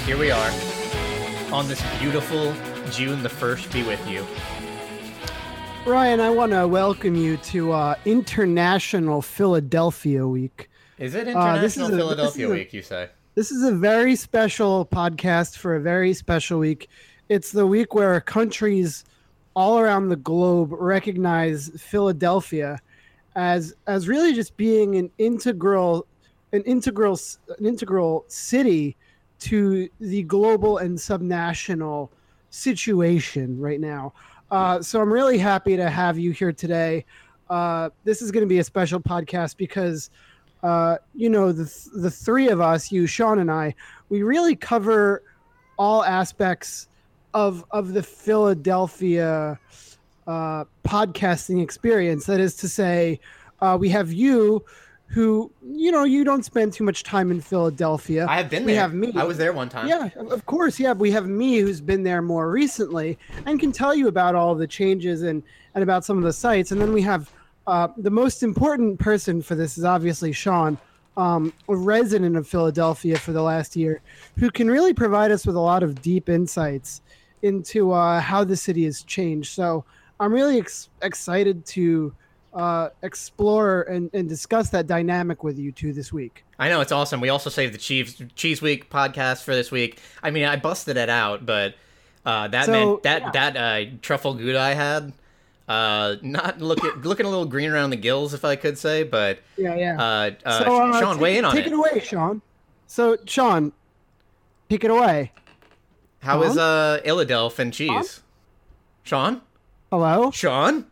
Here we are on this beautiful June the 1st be with you. Ryan, I want to welcome you to International Philadelphia Week. Is it International Philadelphia Week, you say? This is a very special podcast for a very special week. It's the week where countries all around the globe recognize Philadelphia as really just being an integral city to the global and subnational situation right now. So I'm really happy to have you here today. This is going to be a special podcast because, the three of us, you, Sean, and I, we really cover all aspects of the Philadelphia podcasting experience. That is to say, we have you, who, you don't spend too much time in Philadelphia. I have been there. We have me. I was there one time. Yeah, of course. Yeah, we have me, who's been there more recently and can tell you about all the changes and about some of the sites. And then we have the most important person for this is obviously Sean, a resident of Philadelphia for the last year, who can really provide us with a lot of deep insights into how the city has changed. So I'm really excited to explore and discuss that dynamic with you two this week. I know, it's awesome. We also saved the Cheese Week podcast for this week. I mean, I busted it out, but that truffle gouda I had, not looking a little green around the gills, if I could say, but Sean, weigh in on it. Take it away, Sean. So, Sean, take it away. How is Illadelph and cheese? Sean? Hello? Sean?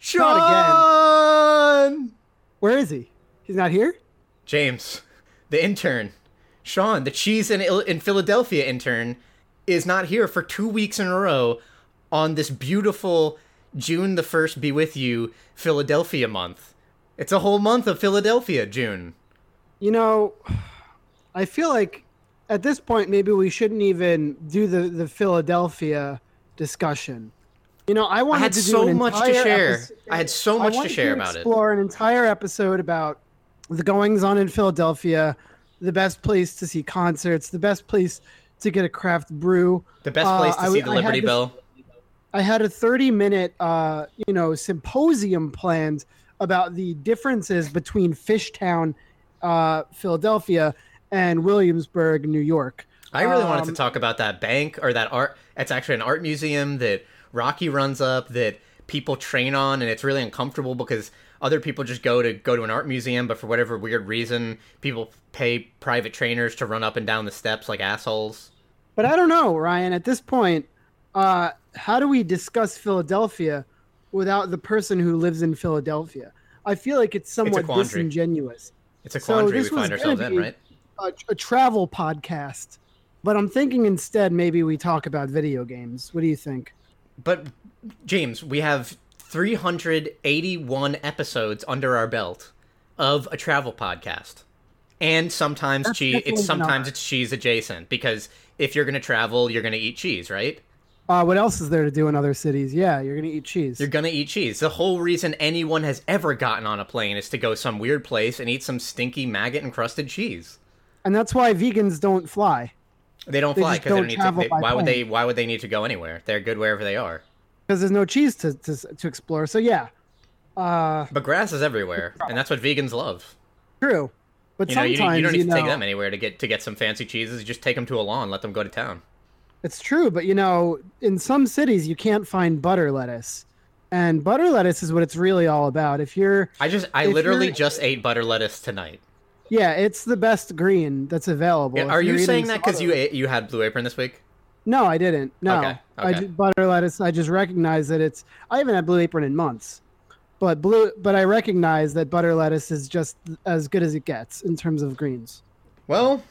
Not again. Where is he? He's not here? James, the intern. Sean, the cheese in Philadelphia intern, is not here for 2 weeks in a row on this beautiful June the 1st be with you Philadelphia month. It's a whole month of Philadelphia, June. I feel like at this point maybe we shouldn't even do the Philadelphia discussion. I had so much to share. I had so much to share about it. Explore an entire episode about the goings on in Philadelphia, the best place to see concerts, the best place to get a craft brew, the best place to see the Liberty Bell. I had a 30-minute, symposium planned about the differences between Fishtown, Philadelphia, and Williamsburg, New York. I really wanted to talk about that bank or that art. It's actually an art museum that Rocky runs up that people train on, and it's really uncomfortable because other people just go to an art museum, but for whatever weird reason, people pay private trainers to run up and down the steps like assholes. But I don't know, Ryan. At this point, how do we discuss Philadelphia without the person who lives in Philadelphia? I feel like it's somewhat disingenuous. It's a quandary we find ourselves in, right? A travel podcast. But I'm thinking instead maybe we talk about video games. What do you think? But, James, we have 381 episodes under our belt of a travel podcast. And sometimes it's cheese adjacent, because if you're going to travel, you're going to eat cheese, right? What else is there to do in other cities? Yeah, you're going to eat cheese. You're going to eat cheese. The whole reason anyone has ever gotten on a plane is to go some weird place and eat some stinky maggot-encrusted cheese. And that's why vegans don't fly. They don't fly because they don't need to. Why would they need to go anywhere? They're good wherever they are. Because there's no cheese to explore. So yeah. But grass is everywhere, and that's what vegans love. True, but sometimes you don't need to take them anywhere to get some fancy cheeses. You just take them to a lawn, let them go to town. It's true, but in some cities you can't find butter lettuce, and butter lettuce is what it's really all about. I literally just ate butter lettuce tonight. Yeah, it's the best green that's available. Yeah, are you saying that because you had Blue Apron this week? No, I didn't. No, okay. Butter lettuce. I just recognize that I haven't had Blue Apron in months, but I recognize that butter lettuce is just as good as it gets in terms of greens. Well,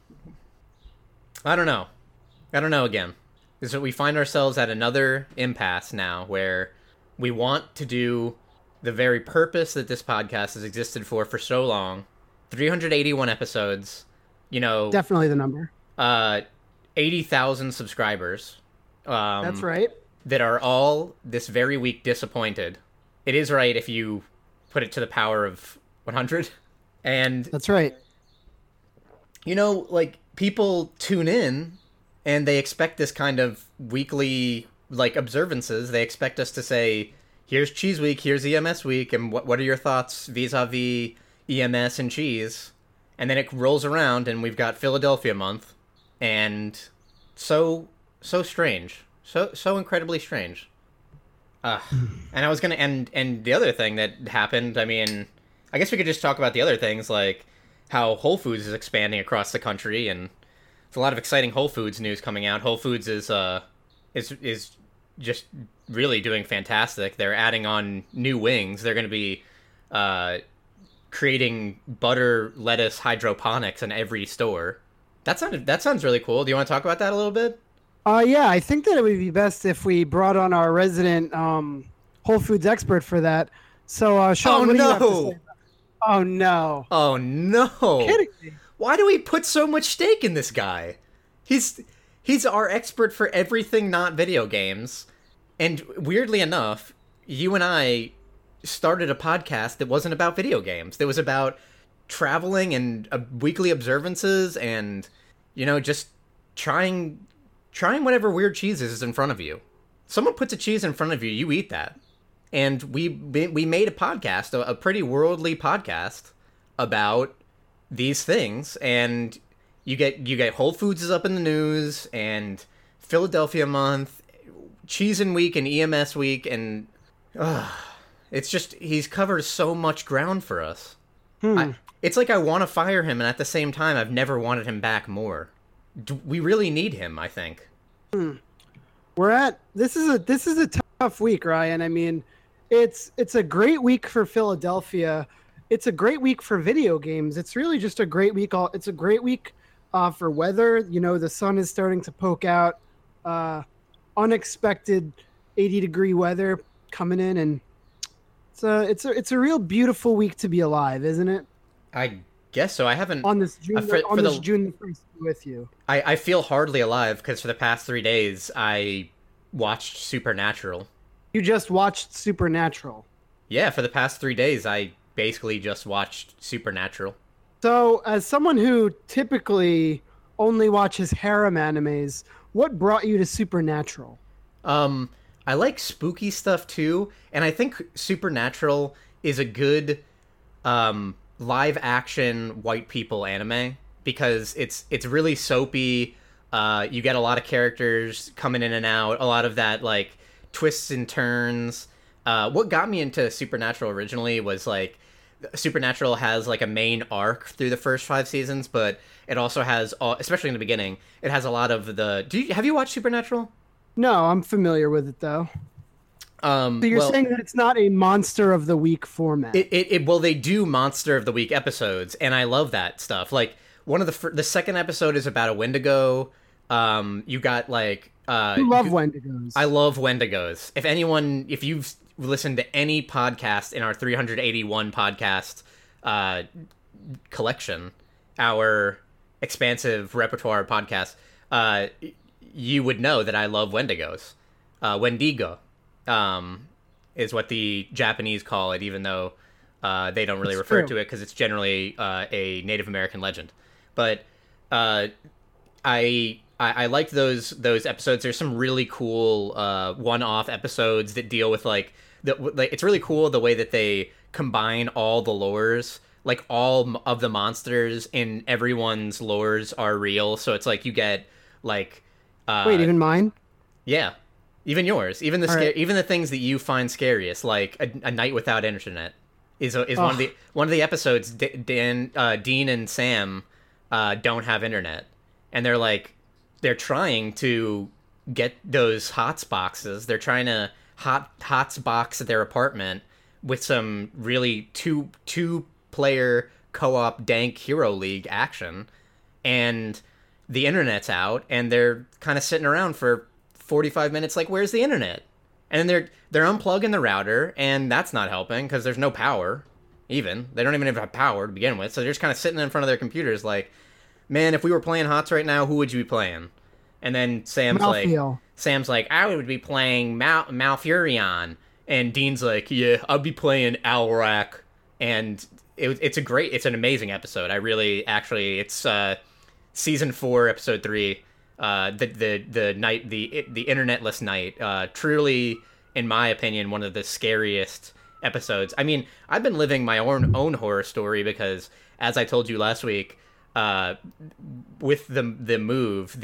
I don't know again. Because we find ourselves at another impasse now where we want to do the very purpose that this podcast has existed for so long. 381 episodes, definitely the number. 80,000 subscribers. That's right. That are all this very week disappointed. It is right if you put it to the power of 100. And that's right. People tune in and they expect this kind of weekly like observances. They expect us to say, here's Cheese Week, here's EMS Week, and what are your thoughts vis-a-vis EMS and cheese? And then it rolls around, and we've got Philadelphia month, and so strange, so incredibly strange. And I was gonna and the other thing that happened. I mean, I guess we could just talk about the other things, like how Whole Foods is expanding across the country, and there's a lot of exciting Whole Foods news coming out. Whole Foods is just really doing fantastic. They're adding on new wings. They're going to be creating butter lettuce hydroponics in every store. That sounds really cool. Do you want to talk about that a little bit? Yeah, I think that it would be best if we brought on our resident Whole Foods expert for that. So, Sean, what do you have to say? Oh no! Oh no! Kidding me? Why do we put so much stake in this guy? He's our expert for everything not video games. And weirdly enough, you and I started a podcast that wasn't about video games. That was about traveling and weekly observances and, just trying whatever weird cheese is in front of you. Someone puts a cheese in front of you, you eat that. And we made a podcast, a pretty worldly podcast about these things, and you get Whole Foods is up in the news, and Philadelphia month, Cheese and Week, and EMS Week, and it's just he's covered so much ground for us. It's like I want to fire him, and at the same time, I've never wanted him back more. We really need him, I think. This is a tough week, Ryan. I mean, it's a great week for Philadelphia. It's a great week for video games. It's really just a great week. It's a great week for weather. The sun is starting to poke out. Unexpected 80-degree weather coming in, and it's a real beautiful week to be alive, isn't it? I guess so. I haven't on this June June 1st with you. I feel hardly alive because for the past 3 days I watched Supernatural. You just watched Supernatural? Yeah, for the past 3 days I basically just watched Supernatural. So, as someone who typically only watches harem animes, what brought you to Supernatural? I like spooky stuff too, and I think Supernatural is a good live action white people anime because it's really soapy. You get a lot of characters coming in and out, a lot of that like twists and turns. What got me into Supernatural originally was like Supernatural has like a main arc through the first 5 seasons, but it also has, especially in the beginning, it has a lot of the. Have you watched Supernatural? No, I'm familiar with it though. So you're saying that it's not a Monster of the Week format? Well, they do Monster of the Week episodes, and I love that stuff. Like one of the second episode is about a Wendigo. You got like. You love Wendigos. I love Wendigos. If you've listened to any podcast in our 381 podcast collection, our expansive repertoire podcast, you would know that I love Wendigos. Wendigo is what the Japanese call it, even though they don't really refer to it because it's generally a Native American legend. But I liked those episodes. There's some really cool one-off episodes that deal with like it's really cool the way that they combine all the lores. Like all of the monsters in everyone's lores are real. So it's like you get like wait, even mine? Yeah, even yours. Even even the things that you find scariest, like a night without internet, is one of the episodes. Dean and Sam don't have internet, and they're trying to get those HOTS boxes. They're trying to HOTS box their apartment with some really two player co-op dank Hero League action, and the internet's out, and they're kind of sitting around for 45 minutes like, where's the internet? And then they're unplugging the router, and that's not helping because there's no power. They don't even have power to begin with, so they're just kind of sitting in front of their computers like, man, if we were playing HOTS right now, who would you be playing? And then Sam's like, I would be playing Malfurion. And Dean's like, yeah, I'll be playing Alrak. And it's an amazing episode. It's season 4, episode 3. The internetless night. Truly, in my opinion, one of the scariest episodes. I mean, I've been living my own horror story because, as I told you last week, with the move,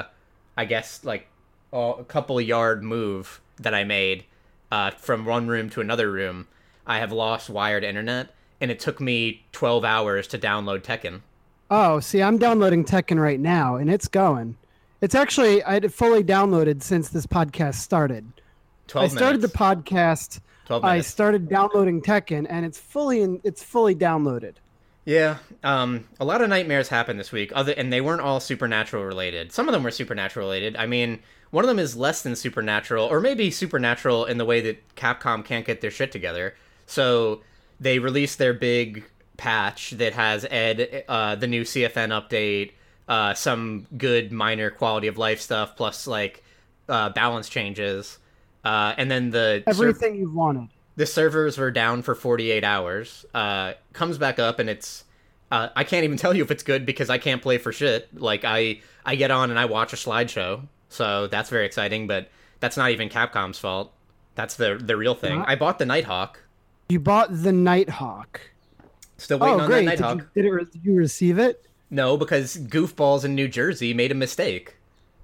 I guess like a couple yard move that I made from one room to another room, I have lost wired internet, and it took me 12 hours to download Tekken. Oh, see, I'm downloading Tekken right now, and it's going. It's actually, I had fully downloaded since this podcast started. 12 I started minutes. the podcast. 12 I minutes. started downloading Tekken, and it's fully downloaded. Yeah, a lot of nightmares happened this week, and they weren't all supernatural related. Some of them were supernatural related. I mean, one of them is less than supernatural, or maybe supernatural in the way that Capcom can't get their shit together. So they released their big patch that has the new CFN update, some good minor quality of life stuff, plus like balance changes, and then Everything you've wanted. the servers were down for 48 hours. Comes back up, and it's I can't even tell you if it's good because I can't play for shit. Like I get on and I watch a slideshow, so that's very exciting. But that's not even Capcom's fault. That's the real thing. Huh? I bought the Nighthawk. You bought the Nighthawk. Still waiting Oh, on great. that Nighthawk. Did you receive it? No, because goofballs in New Jersey made a mistake.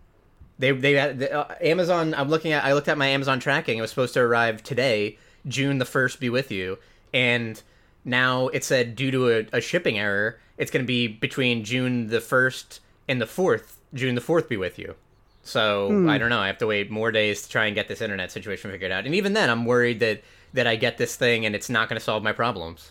They had Amazon. I looked at my Amazon tracking. It was supposed to arrive today, June the 1st be with you, and now it said due to a shipping error, it's going to be between June the 1st and the 4th. June the 4th be with you. So I don't know. I have to wait more days to try and get this internet situation figured out. And even then, I'm worried that I get this thing and it's not going to solve my problems.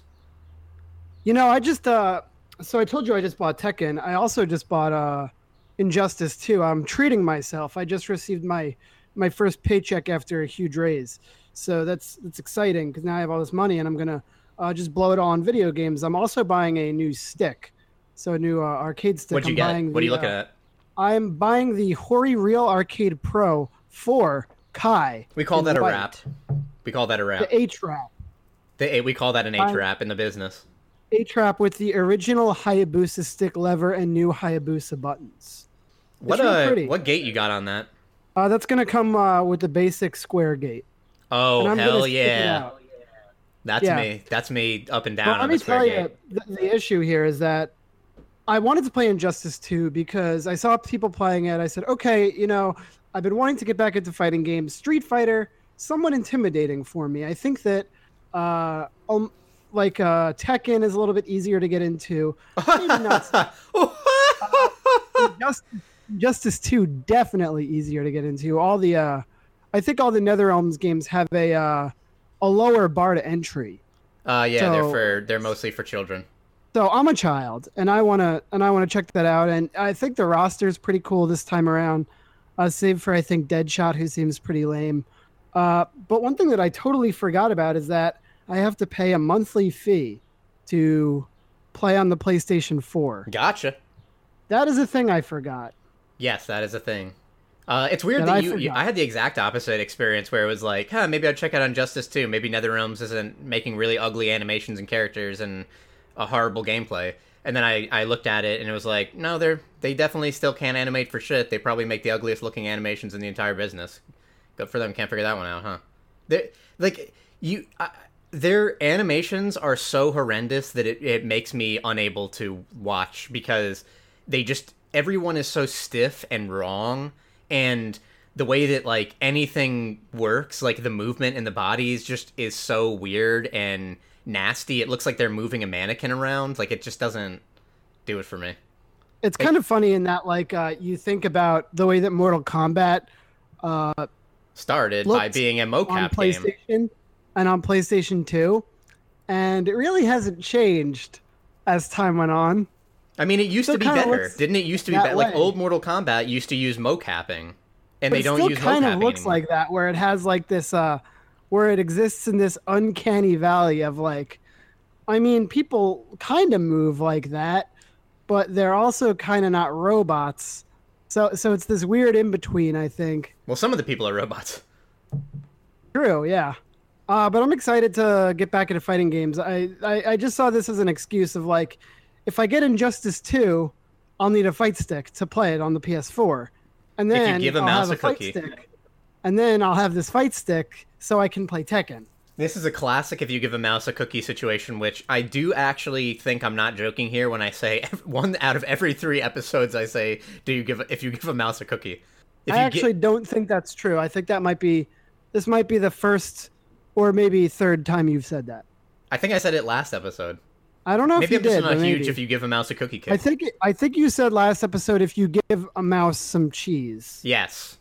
You know, I just so I told you I just bought Tekken. I also just bought Injustice 2. I'm treating myself. I just received my first paycheck after a huge raise. So that's exciting because now I have all this money and I'm going to just blow it all on video games. I'm also buying a new stick. So a new arcade stick. What'd you get? What are you looking at? I'm buying the Hori Real Arcade Pro for Kai. We call in that a white. wrap. We call that a wrap. The H-Wrap. We call that an H-wrap in the business. A-Trap with the original Hayabusa stick lever and new Hayabusa buttons. What real pretty. What gate you got on that? That's going to come with the basic square gate. Oh, And I'm hell gonna stick it yeah. out. That's Yeah. me. That's me up and down But on let the me square tell gate. you, the issue here is that I wanted to play Injustice 2 because I saw people playing it. I said, okay, you know, I've been wanting to get back into fighting games. Street Fighter, somewhat intimidating for me. I think that Tekken is a little bit easier to get into. Maybe not Justice 2 definitely easier to get into. I think all the NetherRealms games have a lower bar to entry. Yeah, So- they're mostly for children. So I'm a child, and I wanna check that out. And I think the roster is pretty cool this time around, save for I think Deadshot, who seems pretty lame. But one thing that I totally forgot about is that I have to pay a monthly fee to play on the PlayStation 4. Gotcha. That is a thing I forgot. Yes, that is a thing. It's weird That that I you forgot. I had the exact opposite experience where it was like, maybe I'd check out Injustice 2. Maybe NetherRealms isn't making really ugly animations and characters and a horrible gameplay. And then I looked at it and it was like, no, they definitely still can't animate for shit. They probably make the ugliest looking animations in the entire business. Good for them. Can't figure that one out, huh? Their animations are so horrendous that it makes me unable to watch because everyone is so stiff and wrong, and the way that like anything works, like the movement in the bodies is so weird and nasty. It looks like they're moving a mannequin around. Like it just doesn't do it for me. It's kind of funny in that you think about the way that Mortal Kombat Started by looked being a on mocap game. PlayStation and on PlayStation 2, and it really hasn't changed as time went on. I mean, it used to Still be kinda better, looks didn't it? Used to be that better. Like way. old Mortal Kombat used to use mocapping, and But they it don't still use kind of mocapping looks anymore. like that, where it has like this, where it exists in this uncanny valley of like, I mean, people kind of move like that, but they're also kind of not robots. So it's this weird in between, I think. Well, some of the people are robots. True, yeah. But I'm excited to get back into fighting games. I just saw this as an excuse of like, if I get Injustice 2, I'll need a fight stick to play it on the PS4. and If you then give a I'll mouse have a a fight cookie. stick, and then I'll have this fight stick so I can play Tekken. This is a classic if you give a mouse a cookie situation, which I do actually think I'm not joking here when I say 1 out of every 3 episodes I say, if you give a mouse a cookie. If I you actually don't think that's true. I think this might be the first or maybe third time you've said that. I think I said it last episode. I don't know Maybe if I'm you just did, not but huge maybe. if you give a mouse a cookie kick. I think you said last episode if you give a mouse some cheese. Yes,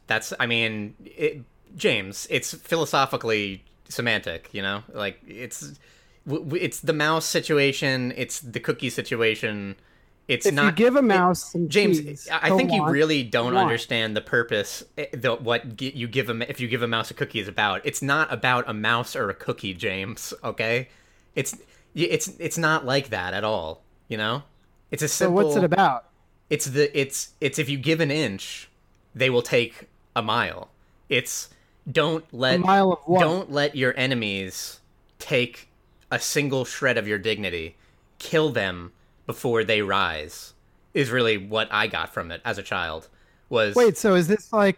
James, it's philosophically semantic, you know? Like, it's the mouse situation, it's the cookie situation. It's If not you give a mouse some James, cheese, I think you want, really don't want. understand the purpose if you give a mouse a cookie is about. It's not about a mouse or a cookie, James, okay? It's not like that at all, you know? It's a So simple what's it about? It's if you give an inch, they will take a mile. It's A mile of what? don't let your enemies take a single shred of your dignity. Kill them before they rise. Is really what I got from it as a child. Wait, so is this like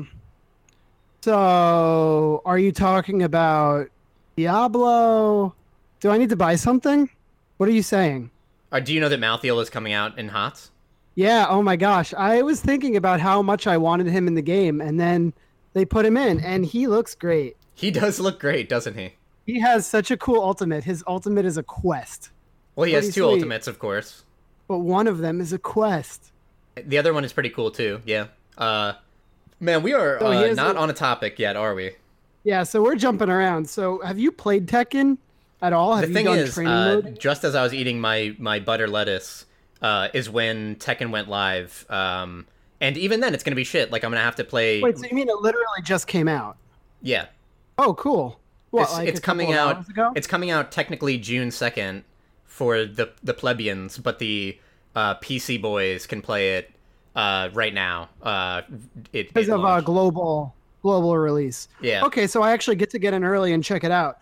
so are you talking about Diablo? Do I need to buy something? What are you saying? Do you know that Malthael is coming out in HOTS? Yeah, oh my gosh. I was thinking about how much I wanted him in the game, and then they put him in, and he looks great. He does look great, doesn't he? He has such a cool ultimate. His ultimate is a quest, Well, he has Pretty 2 sweet. ultimates, of course. but one of them is a quest. The other one is pretty cool, too, yeah. Man, we are So he has not a- on a topic yet, are we? Yeah, so we're jumping around. So have you played Tekken at all? Have The thing you done is, training mode? just as I was eating my butter lettuce, is when Tekken went live. And even then, it's gonna be shit. Like I'm gonna have to play. Wait, so you mean it literally just came out? Yeah, Oh, cool. What, it's, like it's a couple coming of out. hours ago? It's coming out technically June 2nd for the plebeians, but the PC boys can play it right now. Because of launched. global release. Yeah. Okay, so I actually get to get in early and check it out.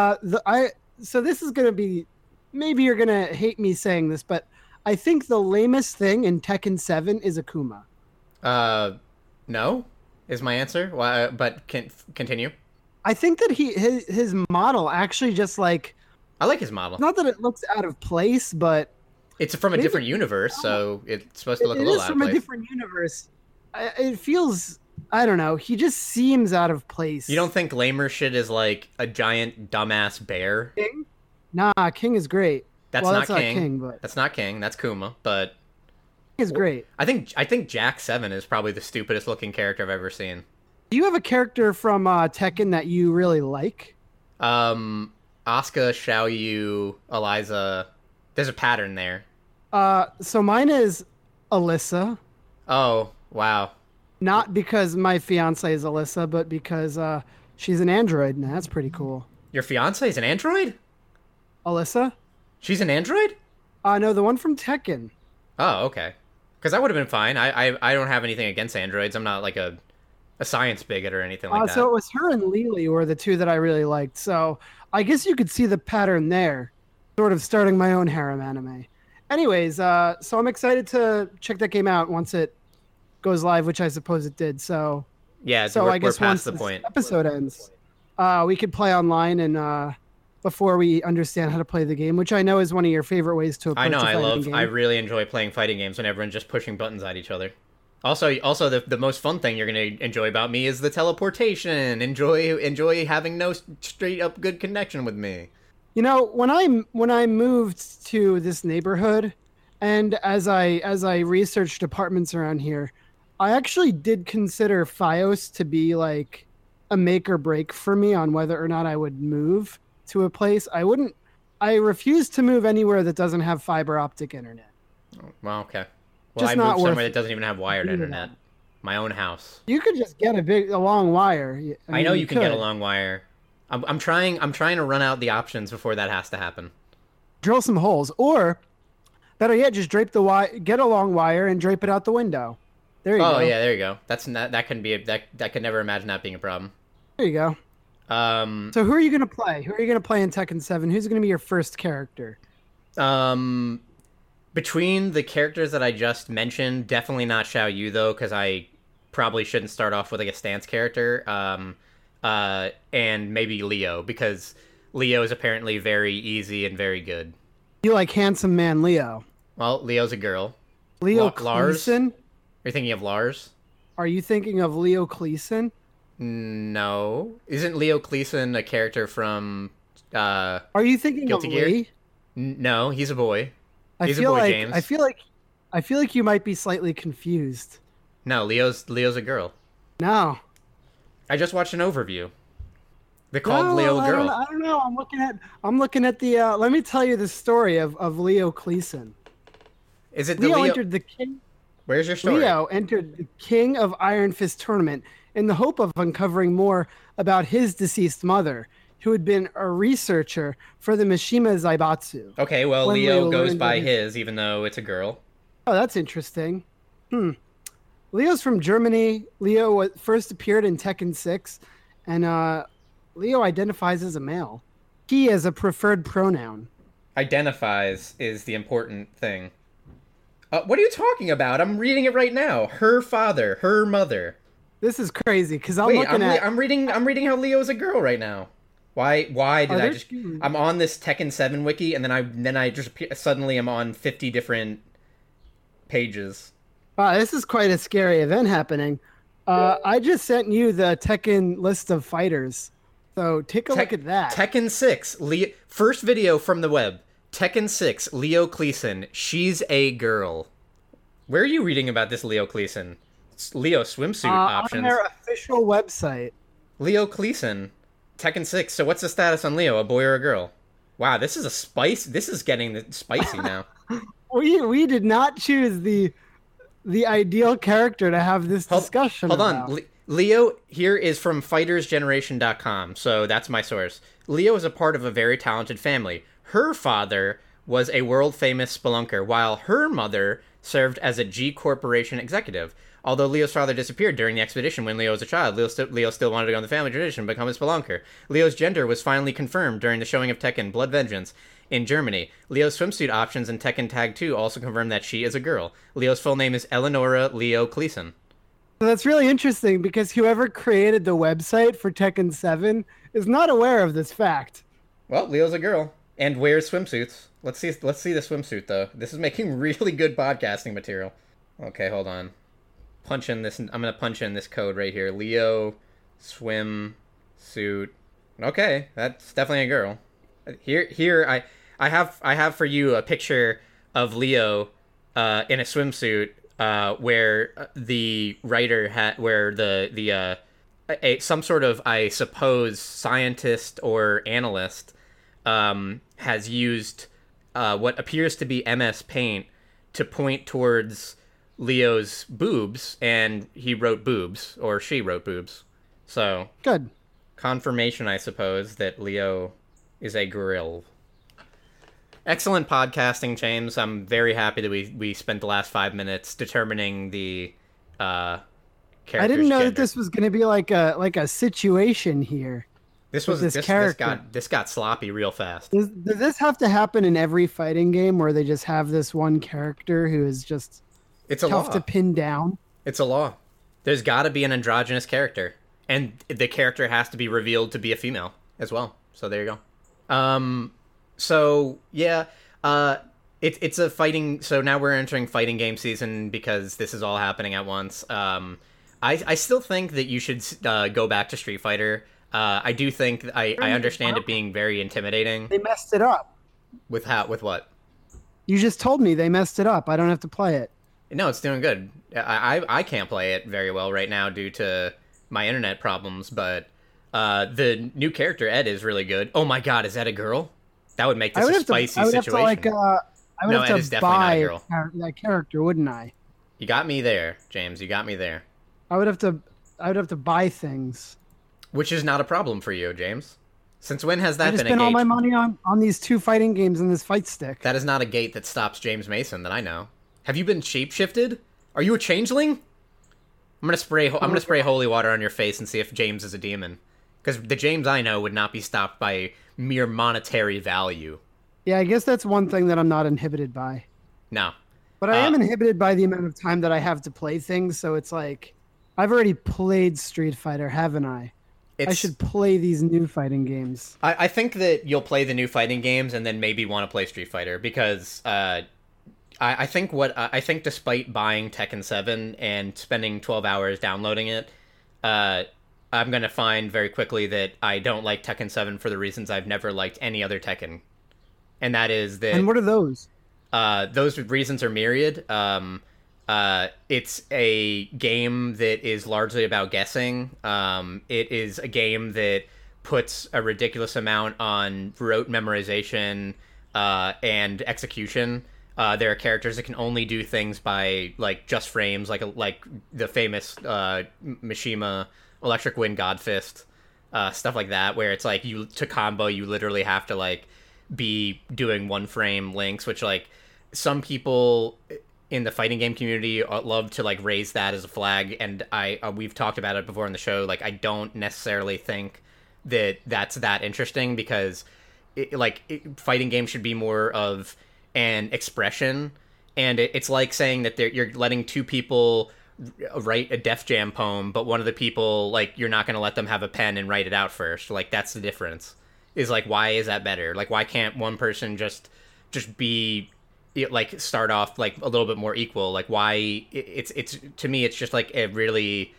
So this is gonna be, maybe you're gonna hate me saying this, but I think the lamest thing in Tekken 7 is Akuma. No, is my answer. Why? But continue. I think that his model actually just like, I like his model. not that it looks out of place, but It's from a maybe- different universe, so it's supposed to look it a little is out of from a place. different universe. It feels, I don't know, he just seems out of place. You don't think Lamer shit is like a giant dumbass bear? King? Nah, King is great. That's well, not that's King. not King, but That's not King. That's Kuma. But King is great. I think Jack 7 is probably the stupidest looking character I've ever seen. Do you have a character from Tekken that you really like? Asuka, Xiaoyu, Eliza. There's a pattern there. So mine is Alyssa. Oh wow. Not because my fiance is Alyssa, but because she's an android, and that's pretty cool. Your fiance is an android? Alyssa? She's an android? No, the one from Tekken. Oh, okay. Because that would have been fine. I don't have anything against androids. I'm not like a science bigot or anything like that. So it was her and Lily were the two that I really liked. So I guess you could see the pattern there, sort of starting my own harem anime. Anyways, so I'm excited to check that game out once it goes live, which I suppose it did. So Yeah, so we're, I guess we're once past the this point. episode ends, we could play online and before we understand how to play the game, which I know is one of your favorite ways to approach I know. a I fighting game. I really enjoy playing fighting games when everyone's just pushing buttons at each other. Also, the most fun thing you're gonna enjoy about me is the teleportation. Enjoy having no straight up good connection with me. You know, when I moved to this neighborhood, and as I researched apartments around here, I actually did consider FiOS to be like a make or break for me on whether or not I would move to a place. I refuse to move anywhere that doesn't have fiber optic internet. Well, okay. Well, Just I not moved worth somewhere that doesn't even have wired either internet. My own house. You could just get a long wire. I know mean, you can get a could. long wire. I'm trying to run out the options before that has to happen. Drill some holes, or better yet, just drape the wire. Get a long wire and drape it out the window. There you go. Oh yeah, there you go. That's not, that can be that could never imagine that being a problem. There you go. So who are you gonna play? Who are you gonna play in Tekken 7? Who's gonna be your first character? Between the characters that I just mentioned, definitely not Xiao Yu though, because I probably shouldn't start off with like a stance character. And maybe Leo, because Leo is apparently very easy and very good. You like handsome man Leo? Well, Leo's a girl. Leo Lars? Cleason? You're thinking of Lars? Are you thinking of Leo Cleason? No. Isn't Leo Cleason a character from Are you thinking Guilty of Gear? Lee? No, he's a boy. I He's a feel boy, like James. I feel like you might be slightly confused. No, Leo's a girl. No. I just watched an overview. They called Leo a girl. I don't know. I'm looking at the let me tell you the story of Leo Cleason. Is it the Leo Leo? entered the King Where's your story? Leo entered the King of Iron Fist tournament in the hope of uncovering more about his deceased mother, who had been a researcher for the Mishima Zaibatsu. Okay, well, When Leo Leo goes learned by that his, even though it's a girl. Oh, that's interesting. Leo's from Germany. Leo first appeared in Tekken 6, and Leo identifies as a male. He is a preferred pronoun. Identifies is the important thing. What are you talking about? I'm reading it right now. Her father, her mother. This is crazy because I'm Wait, looking at. I'm reading how Leo's a girl right now. Why did I there just? two? I'm on this Tekken 7 wiki, and then I just suddenly am on 50 different pages. Wow, this is quite a scary event happening. I just sent you the Tekken list of fighters, so take a look at that. Tekken 6, first video from the web. Tekken 6, Leo Cleason. She's a girl. Where are you reading about this Leo Cleason? It's Leo swimsuit options. On their official website. Leo Cleason. Tekken 6. So what's the status on Leo? A boy or a girl? Wow, this is a spice. This is getting spicy now. We did not choose the ideal character to have this discussion Hold about. on. Leo here is from fightersgeneration.com, so that's my source. Leo is a part of a very talented family. Her father was a world-famous spelunker, while her mother served as a G Corporation executive. Although Leo's father disappeared during the expedition when Leo was a child, Leo still wanted to go on the family tradition and become a spelunker. Leo's gender was finally confirmed during the showing of Tekken Blood Vengeance in Germany. Leo's swimsuit options in Tekken Tag 2 also confirm that she is a girl. Leo's full name is Eleonora Leo Cleason. So that's really interesting because whoever created the website for Tekken 7 is not aware of this fact. Well, Leo's a girl and wears swimsuits. Let's see the swimsuit though. This is making really good podcasting material. Okay, hold on. Punch in this. I'm gonna punch in this code right here. Leo swimsuit. Okay, that's definitely a girl. Here I have for you a picture of Leo in a swimsuit where the writer some sort of, I suppose, scientist or analyst has used what appears to be MS Paint to point towards Leo's boobs, and he wrote boobs, or she wrote boobs. So Good. confirmation, I suppose, that Leo is a grill. Excellent podcasting, James. I'm very happy that we spent the last 5 minutes determining the character's I didn't know gender. that this was going to be like a situation here. This with was this character. this got sloppy real fast. Does this have to happen in every fighting game where they just have this one character who is just It's a tough law. to pin down? It's a law. There's got to be an androgynous character, and the character has to be revealed to be a female as well. So there you go. So yeah, it's a fighting. So now we're entering fighting game season because this is all happening at once. I still think that you should go back to Street Fighter. I do think I understand it being very intimidating. They messed it up. With what? You just told me they messed it up. I don't have to play it. No, it's doing good. I can't play it very well right now due to my internet problems, but the new character Ed is really good. Oh my god, is that a girl? That would make this a spicy situation. I would No, have Ed to is definitely not a girl. buy that character, wouldn't I? You got me there, James. You got me there. I would have to buy things. Which is not a problem for you, James. Since when has I that just been a spent all gate? my money on these two fighting games and this fight stick. That is not a gate that stops James Mason that I know. Have you been shape-shifted? Are you a changeling? I'm gonna spray holy water on your face and see if James is a demon. Because the James I know would not be stopped by mere monetary value. Yeah, I guess that's one thing that I'm not inhibited by. No. But I am inhibited by the amount of time that I have to play things, so it's like I've already played Street Fighter, haven't I? I It's should play these new fighting games. I think that you'll play the new fighting games and then maybe want to play Street Fighter because I think despite buying Tekken 7 and spending 12 hours downloading it, uh, I'm gonna find very quickly that I don't like Tekken 7 for the reasons I've never liked any other Tekken, and that is that And what are those? those reasons are myriad. It's a game that is largely about guessing. It is a game that puts a ridiculous amount on rote memorization and execution. There are characters that can only do things by like just frames, like the famous Mishima Electric Wind God Fist, stuff like that, where it's like you to combo, you literally have to like be doing one frame links, which like some people in the fighting game community love to like raise that as a flag, and I we've talked about it before on the show. Like I don't necessarily think that that's that interesting because fighting games should be more of an expression, and it's like saying that you're letting two people write a Def Jam poem, but one of the people like you're not going to let them have a pen and write it out first. Like that's the difference. Is like why is that better? Like why can't one person just be like start off like a little bit more equal? Like why it's to me it's just like a really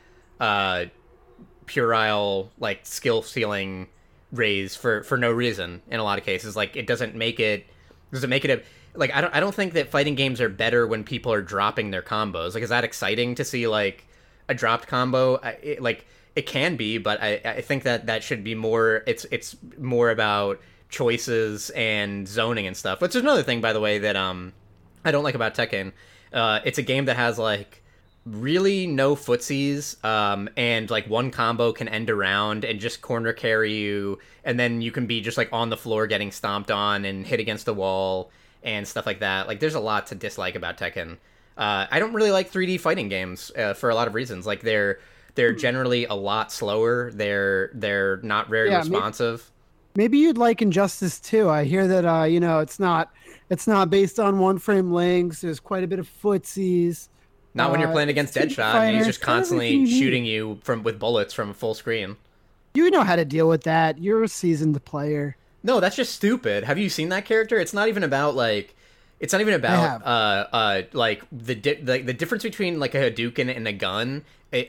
puerile like skill ceiling raise for no reason in a lot of cases. Like it doesn't make it a like I don't think that fighting games are better when people are dropping their combos. Like is that exciting to see like a dropped combo? It can be, but I think that should be more. It's more about choices and zoning and stuff. Which is another thing, by the way, that I don't like about Tekken. It's a game that has like really no footsies, and like one combo can end around and just corner carry you, and then you can be just like on the floor getting stomped on and hit against the wall and stuff like that. Like there's a lot to dislike about Tekken. I don't really like 3D fighting games for a lot of reasons. Like they're generally a lot slower. They're not very responsive. Maybe you'd like Injustice 2. I hear that it's not based on one frame links. There's quite a bit of footsies. Not when you're playing against Deadshot and he's just constantly shooting you with bullets from full screen. You know how to deal with that. You're a seasoned player. No, that's just stupid. Have you seen that character? It's not even about like it's not even about like the difference between like a Hadouken and a gun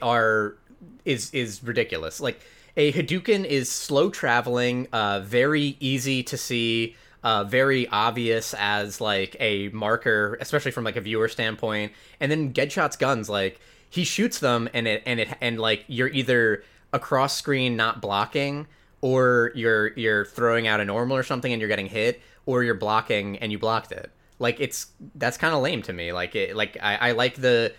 is ridiculous. Like a Hadouken is slow traveling, very easy to see, very obvious as like a marker, especially from like a viewer standpoint. And then Deadshot's guns, like he shoots them and like you're either across screen not blocking, or you're throwing out a normal or something and you're getting hit, or you're blocking and you blocked it. Like that's kind of lame to me. I like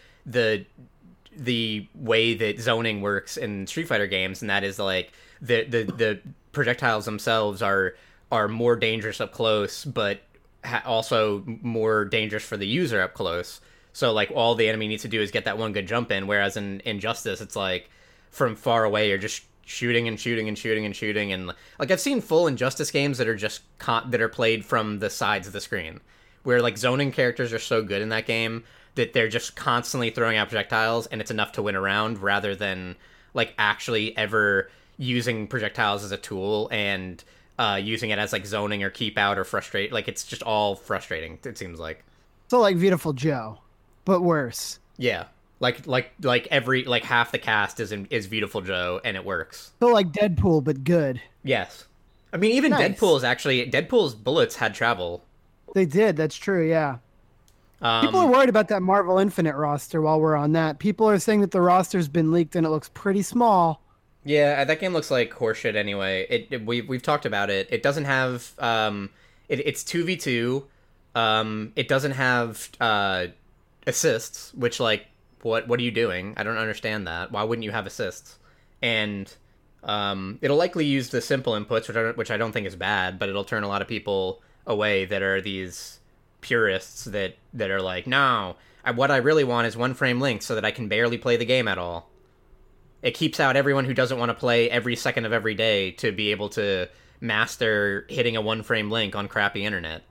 the way that zoning works in Street Fighter games, and that is like the projectiles themselves are more dangerous up close, but also more dangerous for the user up close. So like all the enemy needs to do is get that one good jump in, whereas in Injustice it's like from far away you're just shooting and shooting and shooting and shooting, and like I've seen full Injustice games that are just that are played from the sides of the screen, where like zoning characters are so good in that game that they're just constantly throwing out projectiles and it's enough to win a round, rather than like actually ever using projectiles as a tool and using it as like zoning or keep out or frustrate. Like it's just all frustrating, it seems like. So like Beautiful Joe, but worse. Yeah. Like every like half the cast is Beautiful Joe and it works. So like Deadpool, but good. Yes. I mean even Nice. Deadpool's bullets had travel. They did, that's true, yeah. People are worried about that Marvel Infinite roster while we're on that. People are saying that the roster's been leaked and it looks pretty small. Yeah, that game looks like horseshit anyway. We've talked about it. It doesn't have it's 2v2. It doesn't have assists, which like what are you doing? I don't understand that. Why wouldn't you have assists? And it'll likely use the simple inputs, which I don't think is bad, but it'll turn a lot of people away that are these purists that are like, no, what I really want is one frame link so that I can barely play the game at all. It keeps out everyone who doesn't want to play every second of every day to be able to master hitting a one frame link on crappy internet.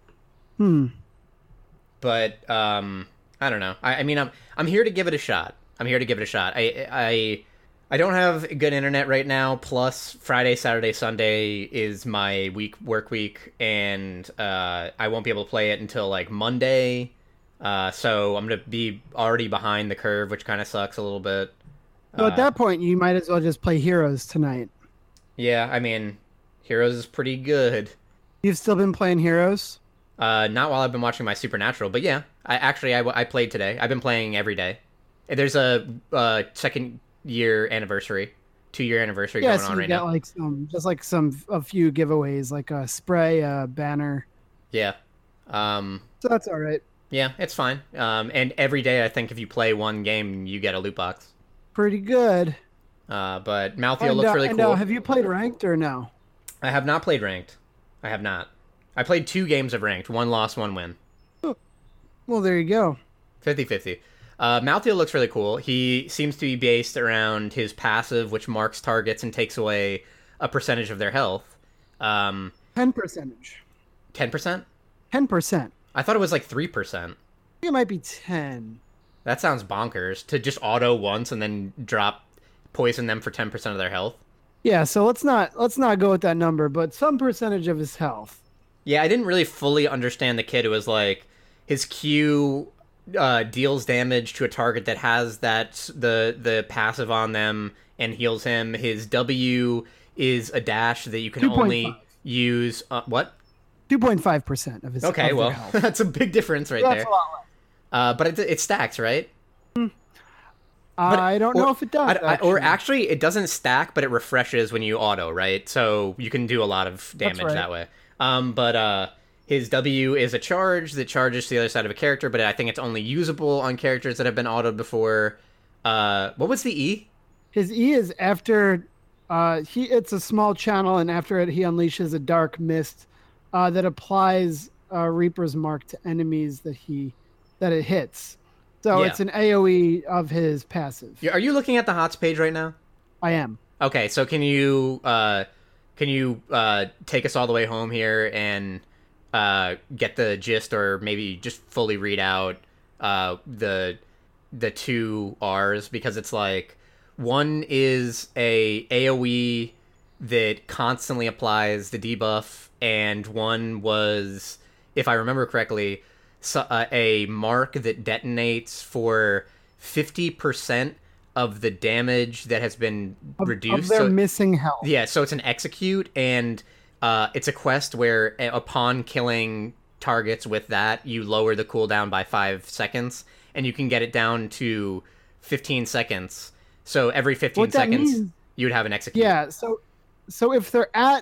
But I don't know. I mean I'm here to give it a shot. I'm here to give it a shot. I don't have good internet right now. Plus, Friday, Saturday, Sunday is my work week, and I won't be able to play it until like Monday. So I'm gonna be already behind the curve, which kind of sucks a little bit. So at that point, you might as well just play Heroes tonight. Yeah, I mean, Heroes is pretty good. You've still been playing Heroes? Not while I've been watching my Supernatural, but yeah, I played today. I've been playing every day. There's a second year anniversary, 2-year anniversary going on right now. Like a few giveaways, like a spray, a banner. Yeah. So that's all right. Yeah, it's fine. And every day, I think if you play one game, you get a loot box. Pretty good. But Malthael looks really cool. Have you played ranked or no? I have not played ranked. I have not. I played 2 games of ranked. 1 loss, 1 win. Oh. Well, there you go. 50-50. Malthael looks really cool. He seems to be based around his passive, which marks targets and takes away a percentage of their health. 10%. 10%? 10%. I thought it was like 3%. I think it might be 10. That sounds bonkers, to just auto once and then poison them for 10% of their health. Yeah, so let's not go with that number, but some percentage of his health. Yeah, I didn't really fully understand the kid. It was like his Q deals damage to a target that has the passive on them and heals him. His W is a dash that you can 2. only 5. use. What? 2.5% of his. Okay, well, that's a big difference right there. That's a lot less. But it stacks, right? I don't know if it does. Or actually, it doesn't stack, but it refreshes when you auto, right? So you can do a lot of damage that way. But his W is a charge that charges to the other side of a character, but I think it's only usable on characters that have been autoed before. What was the E? His E is after it's a small channel, and after it, he unleashes a dark mist that applies Reaper's Mark to enemies that it hits. So it's an AoE of his passive. Are you looking at the HOTS page right now? I am. Okay, so can you take us all the way home here and get the gist, or maybe just fully read out the 2 R's, because it's like one is a AoE that constantly applies the debuff, and one was, if I remember correctly, a mark that detonates for 50% of the damage that has been reduced. Of their missing health. Yeah, so it's an execute, and it's a quest where upon killing targets with that, you lower the cooldown by 5 seconds, and you can get it down to 15 seconds. So every 15 seconds, you would have an execute. Yeah, so if they're at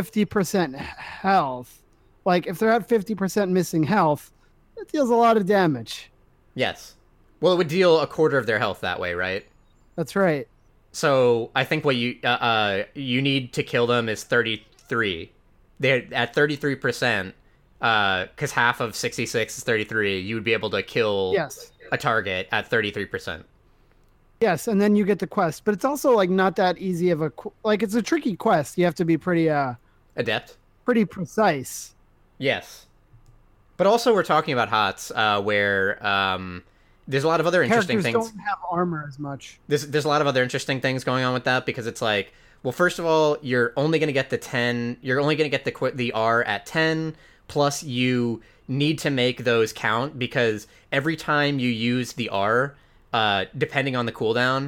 50% health, like if they're at 50% missing health, it deals a lot of damage. Yes. Well, it would deal a quarter of their health that way, right? That's right. So I think what you need to kill them is 33. They're at 33%, because half of 66 is 33. You would be able to kill a target at 33%. Yes, and then you get the quest. But it's also like not that easy of it's a tricky quest. You have to be pretty adept, pretty precise. Yes. But also we're talking about HOTS, where there's a lot of other interesting things. Characters don't have armor as much. There's a lot of other interesting things going on with that, because it's like, well, first of all, you're only going to get the 10. You're only going to get the R at 10. Plus, you need to make those count, because every time you use the R, depending on the cooldown,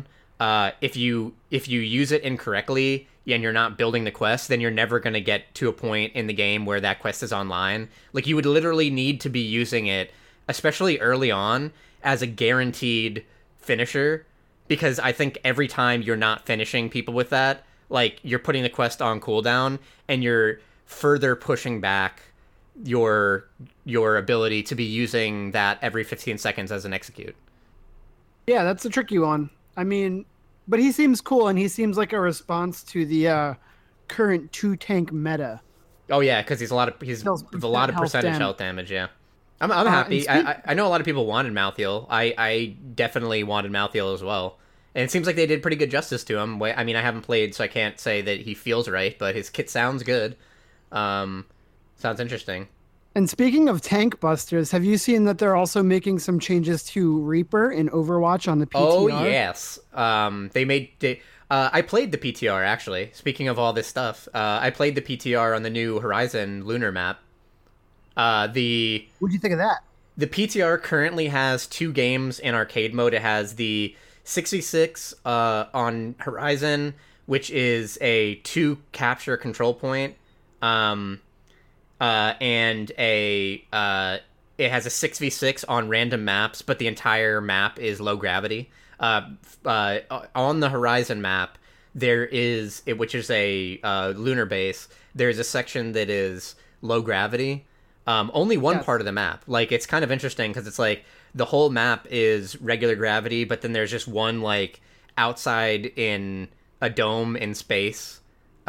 if you use it incorrectly and you're not building the quest, then you're never going to get to a point in the game where that quest is online. Like, you would literally need to be using it, especially early on, as a guaranteed finisher, because I think every time you're not finishing people with that, like, you're putting the quest on cooldown, and you're further pushing back your ability to be using that every 15 seconds as an execute. Yeah, that's a tricky one. I mean, but he seems cool, and he seems like a response to the current 2-tank meta. Oh yeah, because he's a lot of percentage health damage. Yeah, I'm happy. I know a lot of people wanted Malthael. I definitely wanted Malthael as well, and it seems like they did pretty good justice to him. I mean, I haven't played, so I can't say that he feels right, but his kit sounds good. Sounds interesting. And speaking of tank busters, have you seen that they're also making some changes to Reaper in Overwatch on the Oh PTR? yes. I played the PTR actually. Speaking of all this stuff, I played the PTR on the new Horizon lunar map. The What'd you think of that? the PTR currently has two games in arcade mode. It has the 66 on Horizon, which is a two capture control point, um, and a it has a 6v6 on random maps, but the entire map is low gravity. On the Horizon map, which is a lunar base. There's a section that is low gravity. Only one Yes. part of the map. Like it's kind of interesting because it's like the whole map is regular gravity, but then there's just one like outside in a dome in space,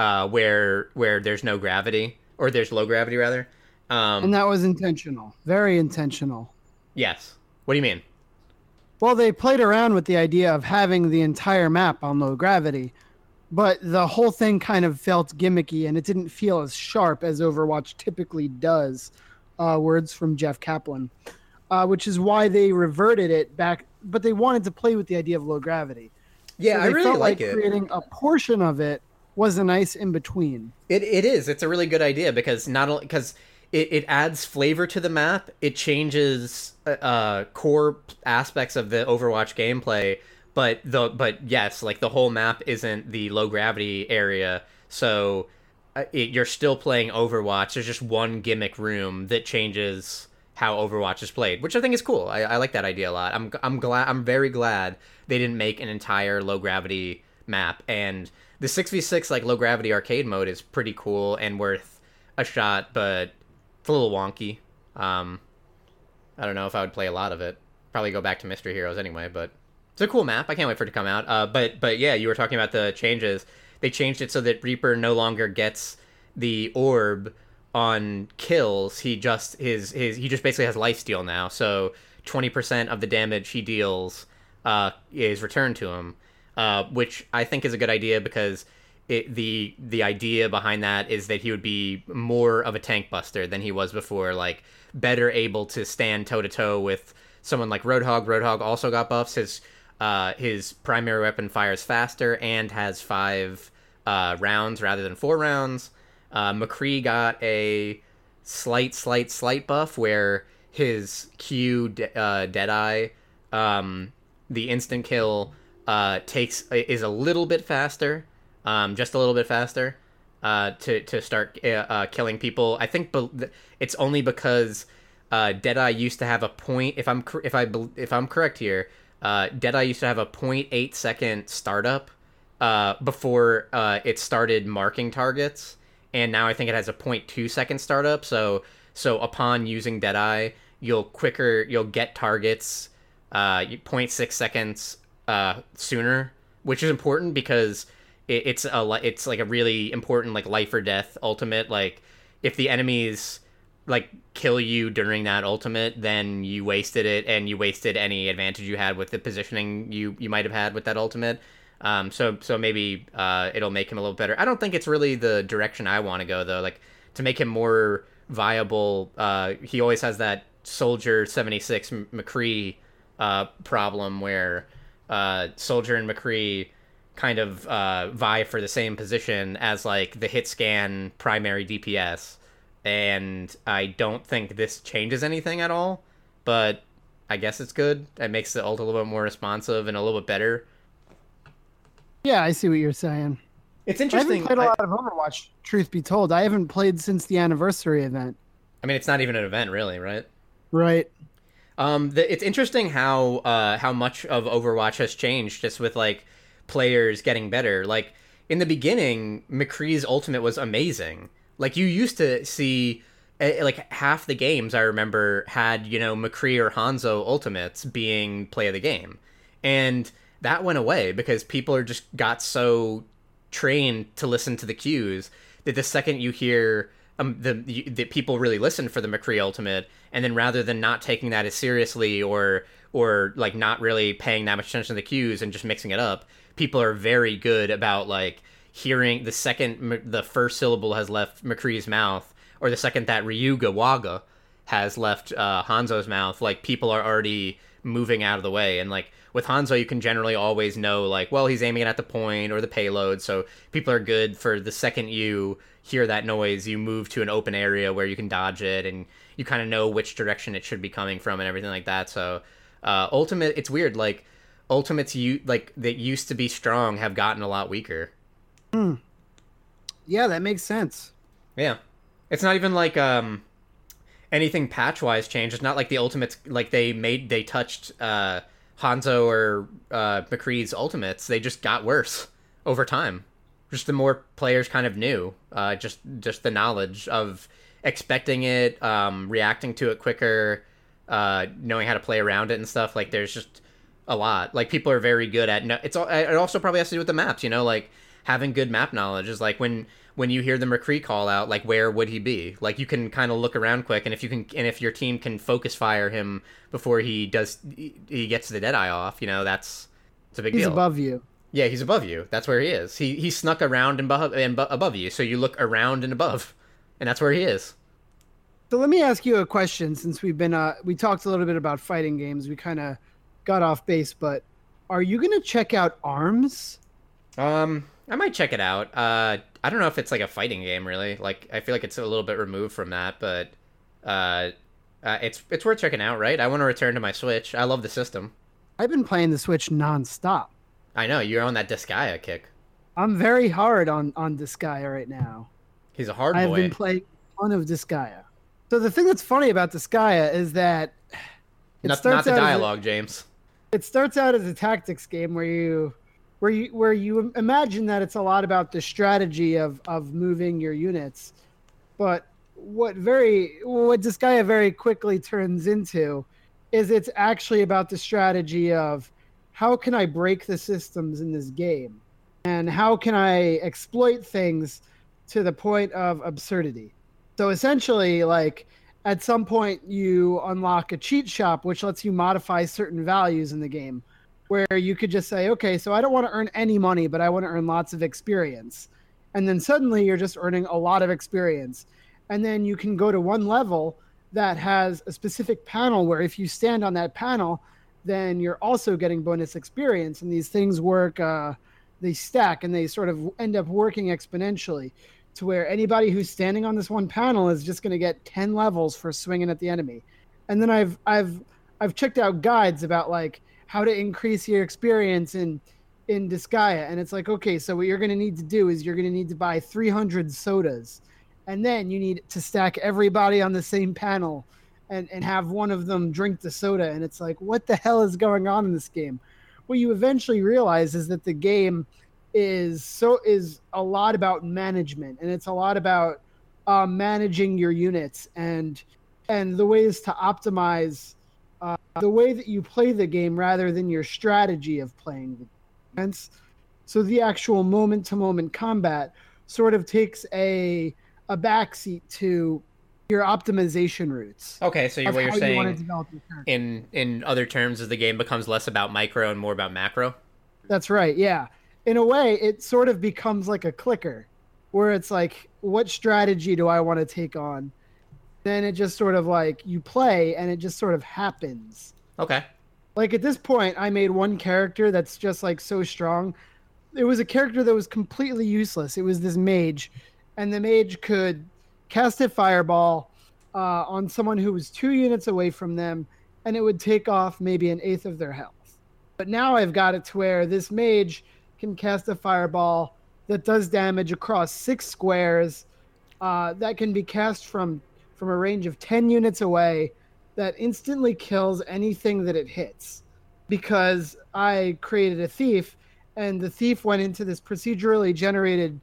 where there's no gravity or there's low gravity rather. And that was intentional, very intentional. Yes. What do you mean? Well, they played around with the idea of having the entire map on low gravity, but the whole thing kind of felt gimmicky and it didn't feel as sharp as Overwatch typically does. Words from Jeff Kaplan, which is why they reverted it back. But they wanted to play with the idea of low gravity. Yeah, So I they really felt like like it. creating a portion of it was a nice in between. It is. It's a really good idea because not only because it adds flavor to the map, it changes core aspects of the Overwatch gameplay. But yes, like the whole map isn't the low gravity area, so you're still playing Overwatch. There's just one gimmick room that changes how Overwatch is played, which I think is cool. I like that idea a lot. I'm very glad they didn't make an entire low gravity map, and the 6v6 like low gravity arcade mode is pretty cool and worth a shot, but it's a little wonky. Um, I don't know if I would play a lot of it. Probably go back to Mystery Heroes anyway, but it's a cool map. I can't wait for it to come out. But yeah, you were talking about the changes. They changed it so that Reaper no longer gets the orb on kills. He just basically has lifesteal now. So 20% of the damage he deals is returned to him, which I think is a good idea because the idea behind that is that he would be more of a tank buster than he was before, like better able to stand toe to toe with someone like Roadhog. Roadhog also got buffs. His primary weapon fires faster and has 5 rounds rather than 4 rounds. McCree got a slight buff where his Deadeye, the instant kill, is a little bit faster, just a little bit faster, to start killing people. I think it's only because Deadeye used to have a point. If I'm correct here, Deadeye used to have a .8 second startup before it started marking targets, and now I think it has a .2 second startup. So upon using Deadeye, you'll get targets .6 seconds sooner, which is important because it's like a really important like life or death ultimate. Like if the enemies like kill you during that ultimate, then you wasted it, and you wasted any advantage you had with the positioning you might have had with that ultimate. So maybe it'll make him a little better. I don't think it's really the direction I want to go though. Like to make him more viable, he always has that Soldier 76 McCree problem where Soldier and McCree kind of vie for the same position as like the hit scan primary DPS, and I don't think this changes anything at all, but I guess it's good. It makes the ult a little bit more responsive and a little bit better. Yeah, I see what you're saying. It's I haven't interesting. played a lot of Overwatch, truth be told. I haven't played since the anniversary event. I mean, it's not even an event, really, right? Right. It's interesting how much of Overwatch has changed just with like players getting better. Like in the beginning, McCree's ultimate was amazing. Like you used to see like half the games I remember had, McCree or Hanzo ultimates being play of the game. And that went away because people are just got so trained to listen to the cues that the second you hear that people really listen for the McCree ultimate, and then rather than not taking that as seriously or like not really paying that much attention to the cues and just mixing it up, people are very good about like hearing the second the first syllable has left McCree's mouth, or the second that Ryuga Waga has left Hanzo's mouth, like people are already moving out of the way. And like with Hanzo, you can generally always know like, well, he's aiming at the point or the payload, so people are good for the second you hear that noise, you move to an open area where you can dodge it, and you kind of know which direction it should be coming from and everything like that. So ultimate, it's weird, like ultimates you like that used to be strong have gotten a lot weaker. Yeah, that makes sense. Yeah, it's not even like anything patch wise changed. It's not like the ultimates, like they touched Hanzo or McCree's ultimates. They just got worse over time. Just the more players kind of knew, just the knowledge of expecting it, reacting to it quicker, knowing how to play around it and stuff. Like there's just a lot. Like people are very good at. It also probably has to do with the maps. You know, like having good map knowledge is like when you hear the McCree call out, like where would he be? Like you can kind of look around quick, and if your team can focus fire him before he gets the Deadeye off, you know it's a big deal. He's above you. Yeah, he's above you. That's where he is. He snuck around and above you, so you look around and above, and that's where he is. So let me ask you a question. Since we've been we talked a little bit about fighting games, we kind of got off base, but are you gonna check out ARMS? I might check it out. I don't know if it's like a fighting game really. Like I feel like it's a little bit removed from that, but it's worth checking out, right? I want to return to my Switch. I love the system. I've been playing the Switch nonstop. I know you're on that Disgaea kick. I'm very hard on Disgaea right now. He's a hard boy. I've been playing a ton of Disgaea. So the thing that's funny about Disgaea is that not the dialogue, James. It starts out as a tactics game where you imagine that it's a lot about the strategy of moving your units, but what Disgaea very quickly turns into is it's actually about the strategy of how can I break the systems in this game, and how can I exploit things to the point of absurdity. So essentially, like at some point you unlock a cheat shop which lets you modify certain values in the game, where you could just say, okay, so I don't want to earn any money, but I want to earn lots of experience. And then suddenly you're just earning a lot of experience. And then you can go to one level that has a specific panel where if you stand on that panel, then you're also getting bonus experience. And these things work, they stack, and they sort of end up working exponentially to where anybody who's standing on this one panel is just going to get 10 levels for swinging at the enemy. And then I've checked out guides about like how to increase your experience in Disgaea. And it's like, okay, so what you're going to need to do is you're going to need to buy 300 sodas. And then you need to stack everybody on the same panel and have one of them drink the soda. And it's like, what the hell is going on in this game? What you eventually realize is that the game is a lot about management, and it's a lot about managing your units and the ways to optimize the way that you play the game rather than your strategy of playing the game. So the actual moment-to-moment combat sort of takes a backseat to your optimization routes. Okay, so what you're saying in other terms is the game becomes less about micro and more about macro? That's right, yeah. In a way, it sort of becomes like a clicker, where it's like, what strategy do I want to take on? Then it just sort of like, you play, and it just sort of happens. Okay. Like at this point, I made one character that's just like so strong. It was a character that was completely useless. It was this mage, and the mage could cast a fireball on someone who was 2 units away from them, and it would take off maybe an eighth of their health. But now I've got it to where this mage can cast a fireball that does damage across 6 squares that can be cast from a range of 10 units away, that instantly kills anything that it hits. Because I created a thief, and the thief went into this procedurally generated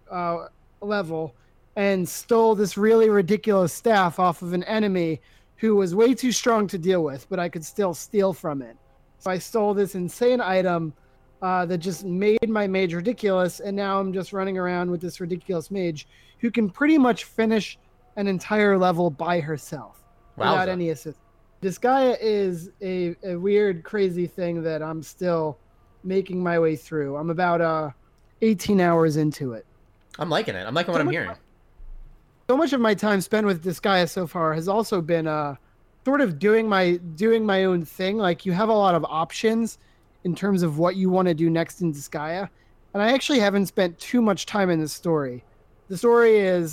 level and stole this really ridiculous staff off of an enemy who was way too strong to deal with, but I could still steal from it. So I stole this insane item that just made my mage ridiculous, and now I'm just running around with this ridiculous mage who can pretty much finish an entire level by herself without any assist. Disgaea is a weird, crazy thing that I'm still making my way through. I'm about 18 hours into it. I'm liking it. I'm liking what I'm hearing. so much of my time spent with Disgaea so far has also been sort of doing my own thing. Like you have a lot of options in terms of what you want to do next in Disgaea, and I actually haven't spent too much time in the story. The story is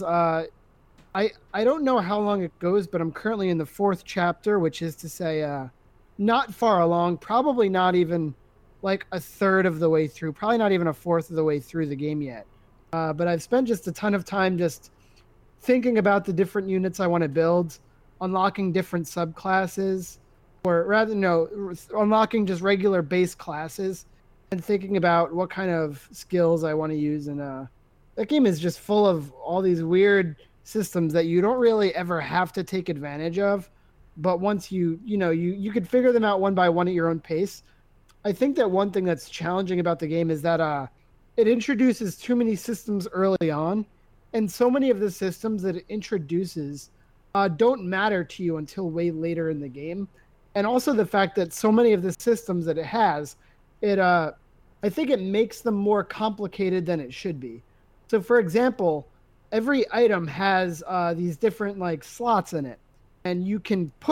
I don't know how long it goes, but I'm currently in the fourth chapter, which is to say not far along, probably not even like a third of the way through, probably not even a fourth of the way through the game yet. But I've spent just a ton of time just thinking about the different units I want to build, unlocking different subclasses, or rather, no, unlocking just regular base classes, and thinking about what kind of skills I want to use. And that game is just full of all these weird systems that you don't really ever have to take advantage of, but once you could figure them out one by one at your own pace. I think that one thing that's challenging about the game is that it introduces too many systems early on, and so many of the systems that it introduces don't matter to you until way later in the game. And also the fact that so many of the systems that it has, I think it makes them more complicated than it should be. So, for example, every item has these different like slots in it, and you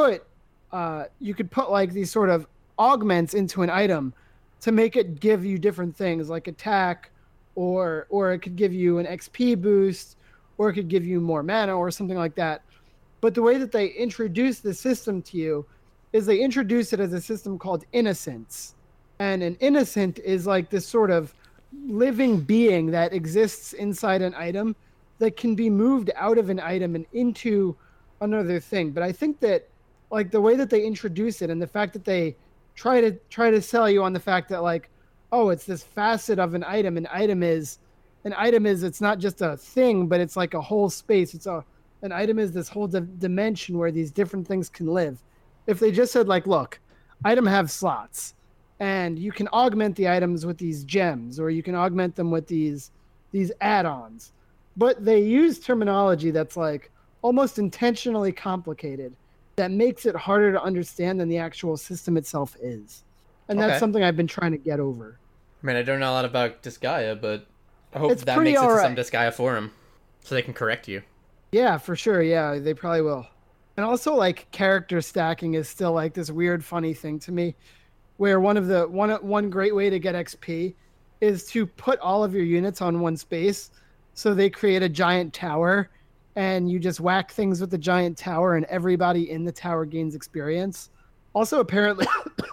could put like these sort of augments into an item to make it give you different things like attack, or it could give you an XP boost, or it could give you more mana or something like that. But the way that they introduce the system to you is they introduce it as a system called innocence. And an innocent is like this sort of living being that exists inside an item that can be moved out of an item and into another thing. But I think that like the way that they introduce it and the fact that they try to sell you on the fact that like, oh, it's this facet of an item. An item is it's not just a thing, but it's like a whole space. An item is this whole dimension where these different things can live. If they just said like, look, item have slots, and you can augment the items with these gems, or you can augment them with these add-ons. But they use terminology that's like almost intentionally complicated, that makes it harder to understand than the actual system itself is. And that's something I've been trying to get over. I mean, I don't know a lot about Disgaea, but I hope that makes it to some Disgaea forum so they can correct you. Yeah, for sure. Yeah, they probably will. And also, like, character stacking is still like this weird, funny thing to me, where one great way to get XP is to put all of your units on one space, so they create a giant tower, and you just whack things with the giant tower, and everybody in the tower gains experience. Also, apparently,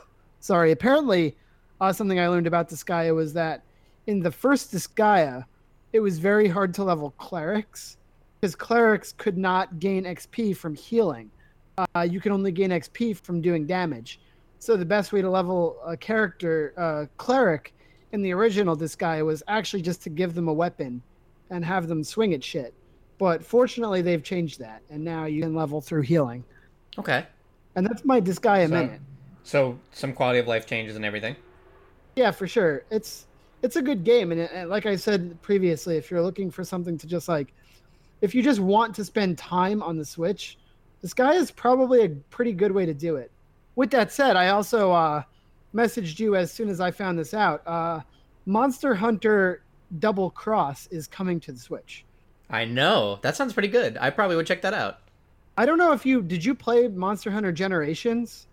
something I learned about Disgaea was that in the first Disgaea, it was very hard to level clerics, because clerics could not gain XP from healing. You can only gain XP from doing damage. So the best way to level a character, cleric, in the original Disgaea was actually just to give them a weapon and have them swing at shit. But fortunately, they've changed that, and now you can level through healing. Okay. And that's my Disgaea minute. So some quality of life changes and everything. Yeah, for sure. It's a good game, and like I said previously, if you're looking for something to just like, if you just want to spend time on the Switch, Disgaea is probably a pretty good way to do it. With that said, I also messaged you as soon as I found this out. Monster Hunter Double Cross is coming to the Switch. I know. That sounds pretty good. I probably would check that out. I don't know if did you play Monster Hunter Generations?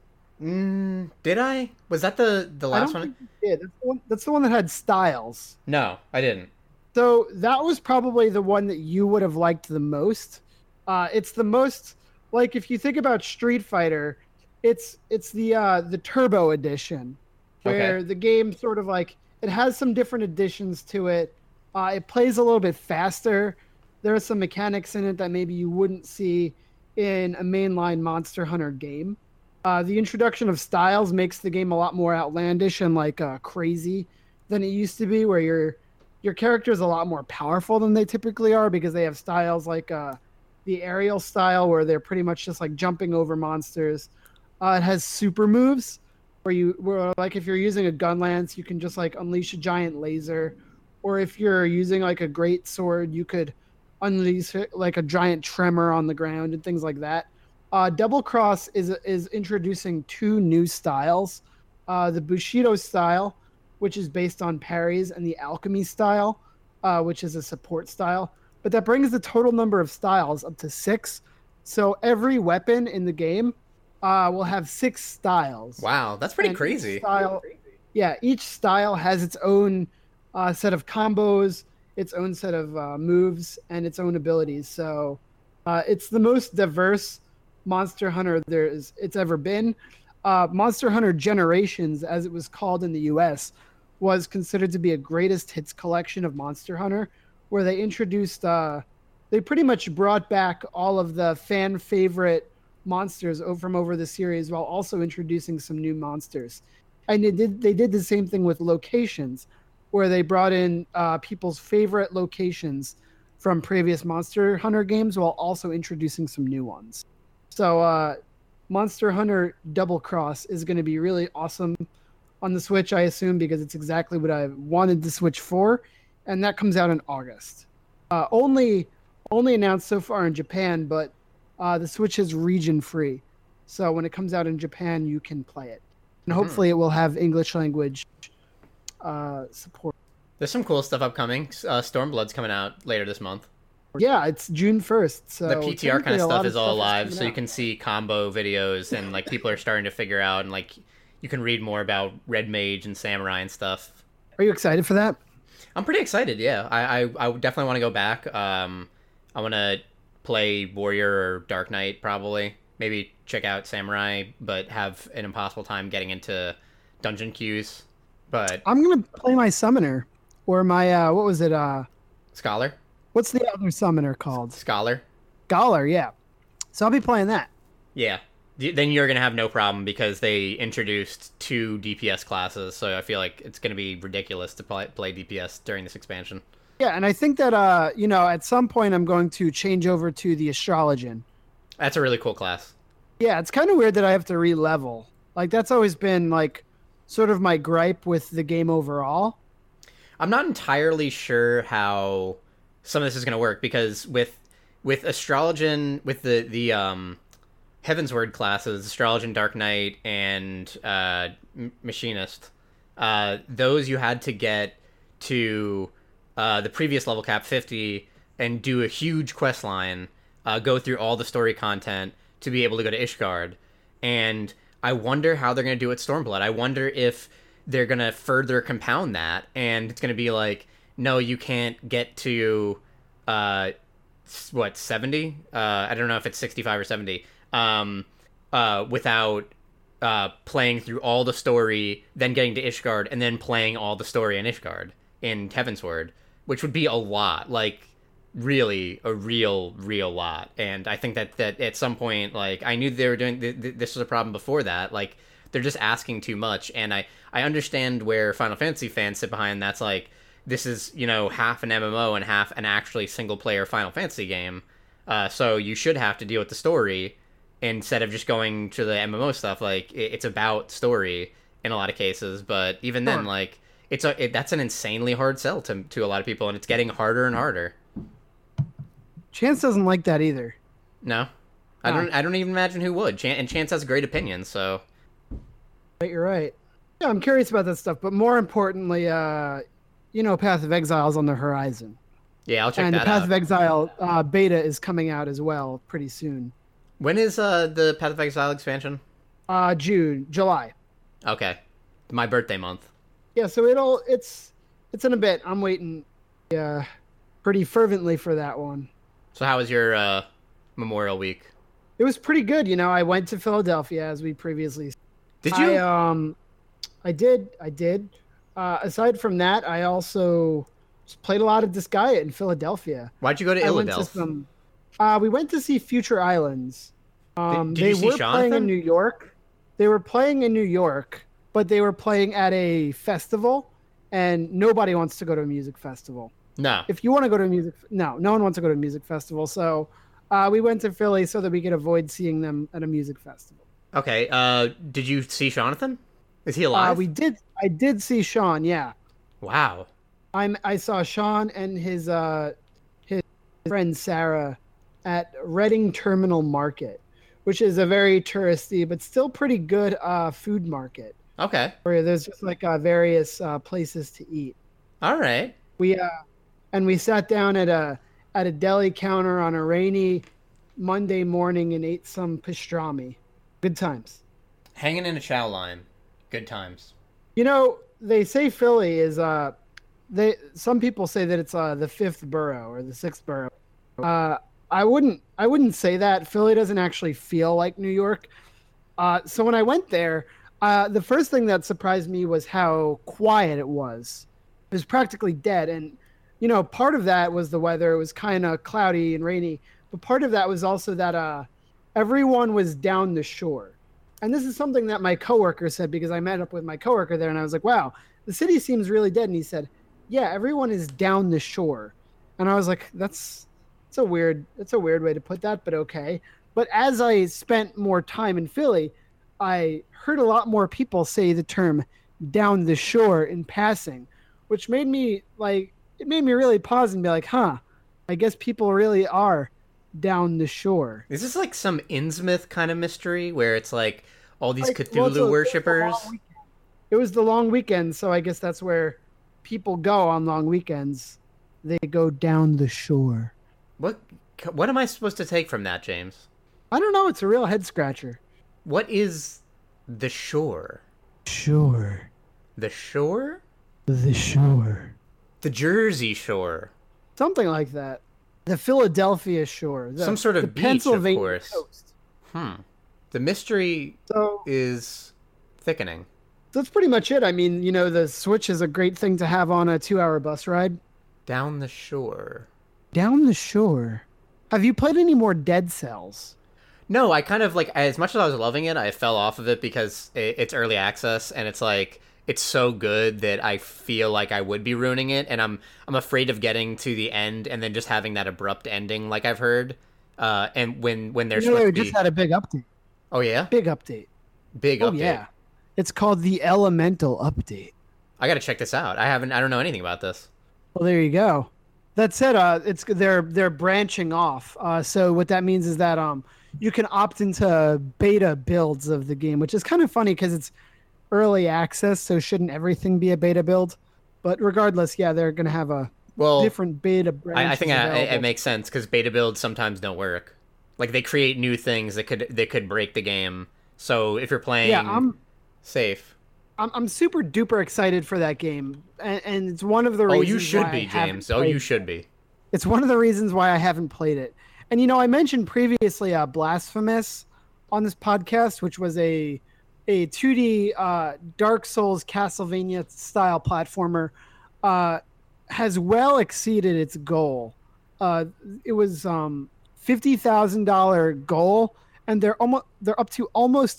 Did I? Was that the last one? Yeah, that's the one that had Styles. No, I didn't. So that was probably the one that you would have liked the most. It's the most, like, if you think about Street Fighter, it's the Turbo Edition, where the game sort of like, it has some different additions to it. It plays a little bit faster. There are some mechanics in it that maybe you wouldn't see in a mainline Monster Hunter game. The introduction of Styles makes the game a lot more outlandish and like crazy than it used to be, where your character is a lot more powerful than they typically are, because they have styles like the aerial style, where they're pretty much just like jumping over monsters. It has super moves where like if you're using a gun lance, you can just like unleash a giant laser, or if you're using like a great sword, you could unleash like a giant tremor on the ground and things like that. Double Cross is introducing two new styles, the Bushido style, which is based on parries, and the Alchemy style, which is a support style. but that brings the total number of styles up to 6. So every weapon in the game will have 6 styles. Wow, that's pretty And crazy. each style has its own set of combos, its own set of moves, and its own abilities. So it's the most diverse Monster Hunter it's ever been. Monster Hunter Generations, as it was called in the US, was considered to be a greatest hits collection of Monster Hunter, where they introduced, they pretty much brought back all of the fan favorite monsters from over the series while also introducing some new monsters. And they did the same thing with locations, where they brought in people's favorite locations from previous Monster Hunter games while also introducing some new ones. So Monster Hunter Double Cross is going to be really awesome on the Switch, I assume, because it's exactly what I wanted the Switch for, and that comes out in August. Only announced so far in Japan, but the Switch is region free, so when it comes out in Japan, you can play it, and hopefully it will have English language support. There's some cool stuff upcoming. Stormblood's coming out later this month. Yeah, it's June 1st. So the PTR kind of stuff is all live, so you out. can see combo videos, and like people are starting to figure out, and like you can read more about Red Mage and Samurai and stuff. Are you excited for that? I'm pretty excited. Yeah, I definitely want to go back. I want to play Warrior or Dark Knight probably. Maybe check out Samurai, but have an impossible time getting into dungeon queues. But I'm gonna play my Summoner, or my what was it? Scholar. What's the other summoner called? Scholar. Scholar, yeah. So I'll be playing that. Yeah. Then you're going to have no problem because they introduced 2 DPS classes, so I feel like it's going to be ridiculous to play DPS during this expansion. Yeah, and I think that, at some point I'm going to change over to the Astrologian. That's a really cool class. Yeah, it's kind of weird that I have to re-level. Like, that's always been, like, sort of my gripe with the game overall. I'm not entirely sure how some of this is going to work, because with Astrologian, with the Heavensward classes, Astrologian, Dark Knight, and Machinist, those you had to get to the previous level cap 50 and do a huge quest line, go through all the story content to be able to go to Ishgard. And I wonder how they're going to do it Stormblood. I wonder if they're going to further compound that, and it's going to be like, no, you can't get to 70? I don't know if it's 65 or 70. Without playing through all the story, then getting to Ishgard, and then playing all the story in Ishgard in Heavensward, which would be a lot, like really a real lot. And I think that at some point, like, I knew they were doing this was a problem before that. Like, they're just asking too much, and I understand where Final Fantasy fans sit behind. That's like, this is, half an MMO and half an actually single player Final Fantasy game, so you should have to deal with the story instead of just going to the MMO stuff. Like, it's about story in a lot of cases, but even then, like, that's an insanely hard sell to a lot of people, and it's getting harder and harder. Chance doesn't like that either. No, I don't even imagine who would. And Chance has a great opinion, so. Right, you're right. Yeah, I'm curious about that stuff, but more importantly, Path of Exile is on the horizon. Yeah, I'll check that out. And the Path of Exile beta is coming out as well pretty soon. When is the Path of Exile expansion? July. Okay, my birthday month. Yeah, so it's in a bit. I'm waiting pretty fervently for that one. So how was your Memorial Week? It was pretty good. I went to Philadelphia, as we previously said. Did you? I did. Aside from that, I also just played a lot of Disgaea in Philadelphia. Why'd you go to Illadelph? We went to see Future Islands. Did they you see were playing Jonathan? in New York. They were playing in New York, but they were playing at a festival, and nobody wants to go to a music festival. No. If you want to go to a music, no one wants to go to a music festival. So we went to Philly so that we could avoid seeing them at a music festival. Okay. Did you see Jonathan? Is he alive? I did see Sean. Yeah. Wow. I saw Sean and his friend Sarah at Reading Terminal Market, which is a very touristy but still pretty good food market. Okay. Where there's just like various places to eat. All right. We sat down at at a deli counter on a rainy Monday morning and ate some pastrami. Good times. Hanging in a chow line. Good times. They say Philly is some people say that it's the fifth borough or the sixth borough. I wouldn't say that. Philly doesn't actually feel like New York. So when I went there, the first thing that surprised me was how quiet it was. It was practically dead. And, part of that was the weather. It was kind of cloudy and rainy. But part of that was also that everyone was down the shore. And this is something that my coworker said, because I met up with my coworker there and I was like, wow, the city seems really dead. And he said, yeah, everyone is down the shore. And I was like, that's a weird way to put that, but okay. But as I spent more time in Philly, I heard a lot more people say the term down the shore in passing, which made me really pause and be like, huh, I guess people really are down the shore. Is this like some Innsmouth kind of mystery where it's like all these Cthulhu worshippers? It was the long weekend, so I guess that's where people go on long weekends. They go down the shore. What am I supposed to take from that, James? I don't know. It's a real head scratcher. What is the shore? Shore. The shore? The shore. The Jersey Shore. Something like that. The Philadelphia Shore. Some sort of beach, Pennsylvania of course. Coast. The mystery is thickening. That's pretty much it. I mean, the Switch is a great thing to have on a 2-hour bus ride. Down the shore. Down the shore. Have you played any more Dead Cells? No, I kind of as much as I was loving it, I fell off of it because it's early access and it's so good that I feel like I would be ruining it, and I'm afraid of getting to the end and then just having that abrupt ending, like I've heard. And when there's they just had a big update. Oh yeah, big update. Big update. Yeah, it's called the Elemental Update. I gotta check this out. I don't know anything about this. Well, there you go. That said, they're branching off. So what that means is that you can opt into beta builds of the game, which is kind of funny because it's early access, so shouldn't everything be a beta build? But regardless, yeah, they're going to have a different beta branch. I think it makes sense because beta builds sometimes don't work. Like they create new things that could break the game. So if you're playing safe. I'm super duper excited for that game, and it's one of the reasons. Oh, you should be, James. Oh, you should be. It's one of the reasons why I haven't played it. And I mentioned previously Blasphemous on this podcast, which was a 2D Dark Souls Castlevania style platformer, has well exceeded its goal. It was $50,000 goal. And they're up to almost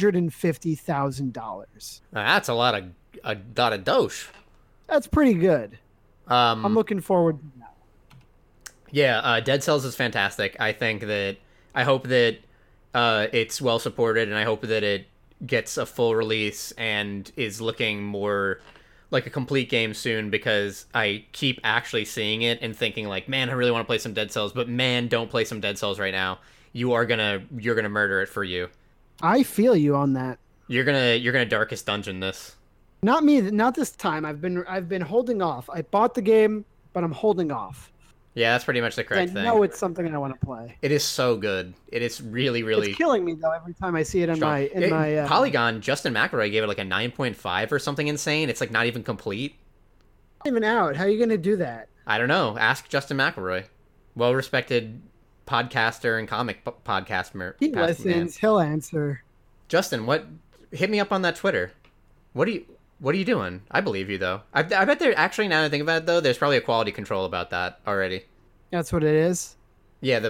$150,000. That's a lot of dosh. That's pretty good. I'm looking forward to that. Yeah, Dead Cells is fantastic. I hope that it's well supported, and I hope that it gets a full release and is looking more like a complete game soon, because I keep actually seeing it and thinking like, man, I really want to play some Dead Cells, but man, don't play some Dead Cells right now. You're gonna murder it for you. I feel you on that. You're gonna Darkest Dungeon this. Not me. Not this time. I've been holding off. I bought the game, but I'm holding off. Yeah, that's pretty much the correct thing. I know it's something I want to play. It is so good. It is really, really. It's killing me though every time I see it in my Polygon. Justin McElroy gave it like a 9.5 or something insane. It's like not even complete. Not even out. How are you gonna do that? I don't know. Ask Justin McElroy, well-respected podcaster and comic podcaster. He listens. He'll answer. Justin, hit me up on that Twitter. What are you doing? I believe you though. I bet there actually, now that I think about it though, there's probably a quality control about that already. That's what it is. Yeah,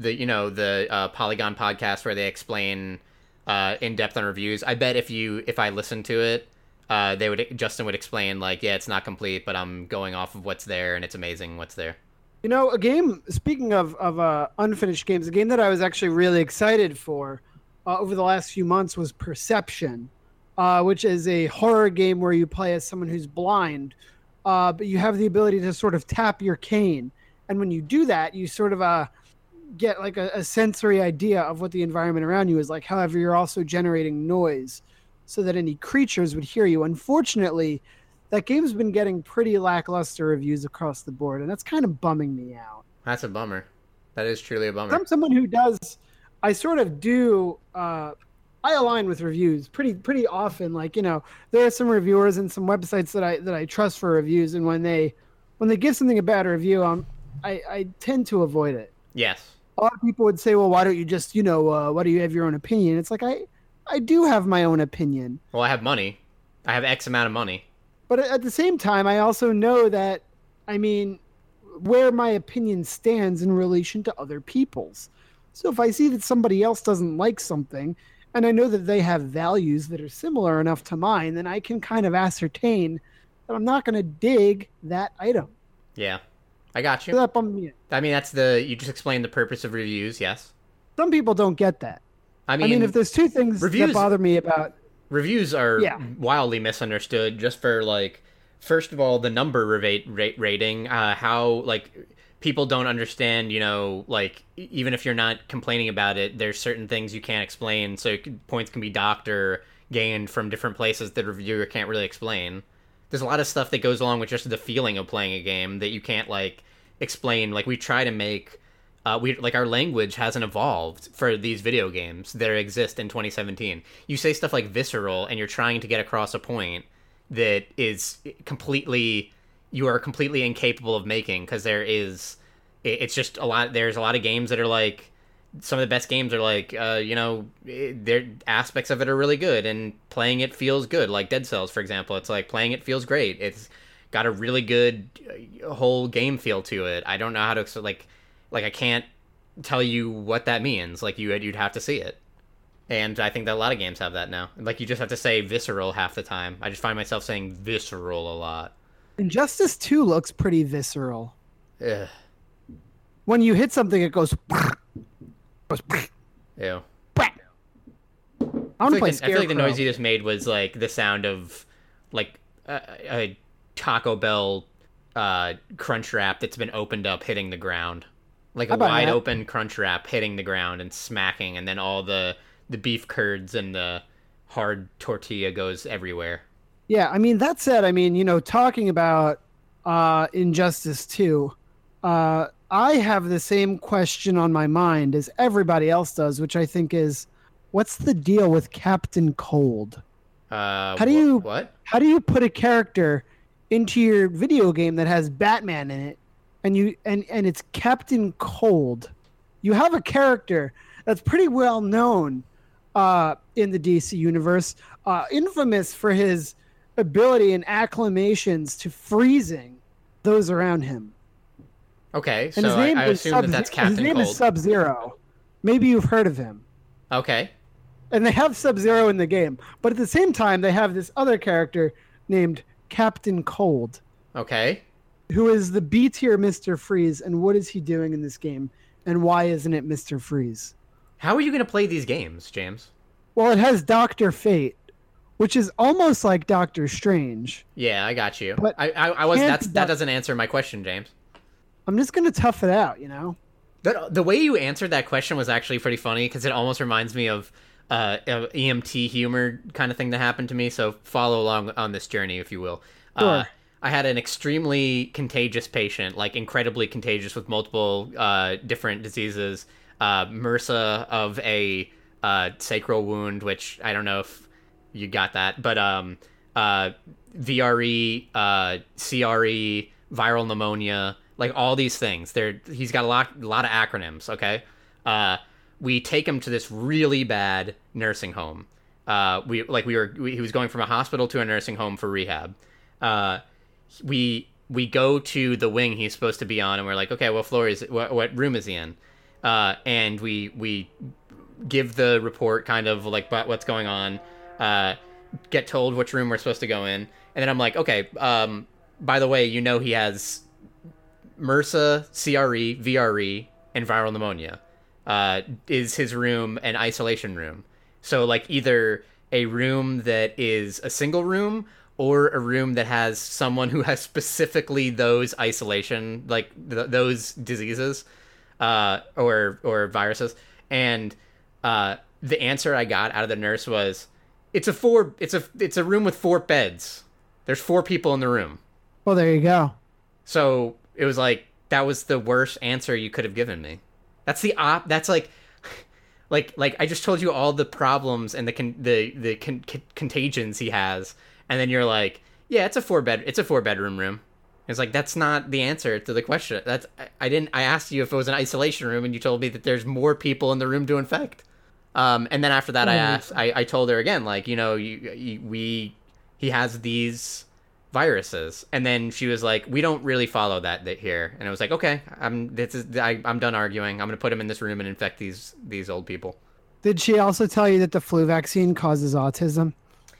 the Polygon podcast where they explain in depth on reviews. I bet if I listened to it, Justin would explain like, yeah, it's not complete, but I'm going off of what's there and it's amazing what's there. A game, speaking of unfinished games, a game that I was actually really excited for over the last few months was Perception, which is a horror game where you play as someone who's blind, but you have the ability to sort of tap your cane. And when you do that, you sort of get like a sensory idea of what the environment around you is like. However, you're also generating noise so that any creatures would hear you. Unfortunately, that game's been getting pretty lackluster reviews across the board, and that's kind of bumming me out. That's a bummer. That is truly a bummer. I'm someone who does. I sort of do. I align with reviews pretty often. Like, there are some reviewers and some websites that I trust for reviews, and when they give something a bad review, I tend to avoid it. Yes. A lot of people would say, well, why don't you just, why do you have your own opinion? It's like, I do have my own opinion. Well, I have money. I have X amount of money. But at the same time, I also know that, I mean, where my opinion stands in relation to other people's. So if I see that somebody else doesn't like something, and I know that they have values that are similar enough to mine, then I can kind of ascertain that I'm not going to dig that item. Yeah. I got you. So that bummed me out. I mean, you just explained the purpose of reviews, yes. Some people don't get that. I mean, if there's two things that bother me about... Reviews are wildly misunderstood just for, like, first of all, the number rating, how, like, people don't understand, like, even if you're not complaining about it, there's certain things you can't explain, so points can be docked or gained from different places that a reviewer can't really explain. There's a lot of stuff that goes along with just the feeling of playing a game that you can't, like, explain. Like, we try to make... our language hasn't evolved for these video games that exist in 2017. You say stuff like visceral, and you're trying to get across a point that is you are completely incapable of making, because it's just there's a lot of games that are like, some of the best games are like, their aspects of it are really good, and playing it feels good. Like Dead Cells, for example, it's like playing it feels great. It's got a really good whole game feel to it. I don't know how to like I can't tell you what that means. Like you'd have to see it. And I think that a lot of games have that now. Like you just have to say visceral half the time. I just find myself saying visceral a lot. Injustice 2 looks pretty visceral. Ugh. When you hit something, it goes. Ew. I feel like the noise you just made was like the sound of like a Taco Bell crunch wrap that's been opened up hitting the ground. Like a wide open crunch wrap hitting the ground and smacking, and then all the beef curds and the hard tortilla goes everywhere. Yeah, I mean, that said, talking about Injustice 2, I have the same question on my mind as everybody else does, which I think is, what's the deal with Captain Cold? How do you put a character into your video game that has Batman in it, and it's Captain Cold? You have a character that's pretty well known in the DC universe, infamous for his ability and acclamations to freezing those around him. Okay, so I assume that's Captain Cold. His name is Sub-Zero. Maybe you've heard of him. Okay. And they have Sub-Zero in the game, but at the same time, they have this other character named Captain Cold. Okay. Who is the B-tier Mr. Freeze, and what is he doing in this game, and why isn't it Mr. Freeze? How are you going to play these games, James? Well, it has Dr. Fate, which is almost like Doctor Strange. Yeah, I got you. But that doesn't answer my question, James. I'm just going to tough it out, The way you answered that question was actually pretty funny, because it almost reminds me of EMT humor kind of thing that happened to me, so follow along on this journey, if you will. Sure. I had an extremely contagious patient, like incredibly contagious with multiple different diseases, MRSA of a sacral wound, which I don't know if you got that, but VRE, CRE, viral pneumonia, like all these things. He's got a lot of acronyms. Okay, we take him to this really bad nursing home. He was going from a hospital to a nursing home for rehab. We go to the wing he's supposed to be on, and we're like, okay, what room is he in? And we give the report, kind of like what's going on, get told which room we're supposed to go in, and then I'm like, okay, by the way, he has MRSA, CRE, VRE, and viral pneumonia. Is his room an isolation room? So like either a room that is a single room, or a room that has someone who has specifically those isolation, like those diseases, or viruses. And the answer I got out of the nurse was, it's a room with 4 beds. There's 4 people in the room. Well, there you go. So it was like, that was the worst answer you could have given me. That's that's like I just told you all the problems and contagions he has, and then you're like, yeah, it's a four bedroom room. It's like, that's not the answer to the question. I asked you if it was an isolation room, and you told me that there's more people in the room to infect. And then after that, I told her again, like, he has these viruses, and then she was like, we don't really follow that here. And I was like, okay, I'm done arguing. I'm gonna put him in this room and infect these old people. Did she also tell you that the flu vaccine causes autism?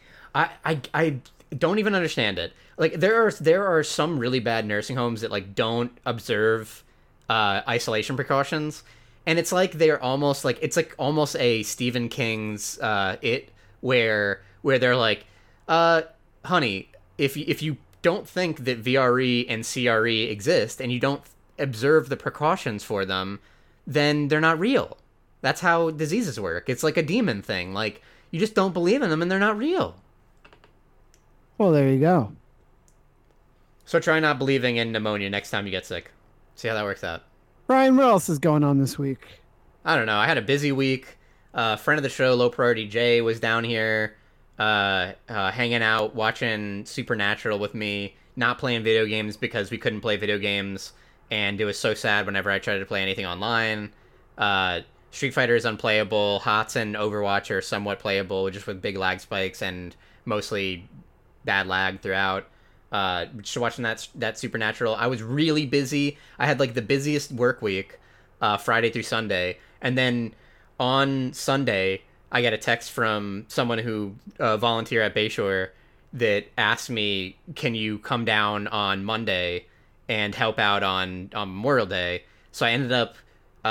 I don't even understand it. Like, there are some really bad nursing homes that like don't observe isolation precautions, and it's like they're almost like, it's like almost a Stephen King's It, where they're like, honey, if you don't think that VRE and CRE exist and you don't observe the precautions for them, then they're not real. That's how diseases work. It's like a demon thing. Like, you just don't believe in them and they're not real. Well, there you go. So try not believing in pneumonia next time you get sick. See how that works out. Ryan, what else is going on this week? I don't know. I had a busy week. Friend of the show, Low Priority Jay, was down here hanging out, watching Supernatural with me, not playing video games because we couldn't play video games, and it was so sad whenever I tried to play anything online. Street Fighter is unplayable. HOTS and Overwatch are somewhat playable, just with big lag spikes and mostly bad lag throughout. Just watching that Supernatural. I was really busy. I had like the busiest work week, Friday through Sunday, and then on Sunday I get a text from someone who volunteer at Bayshore that asked me, can you come down on Monday and help out on Memorial Day? So I ended up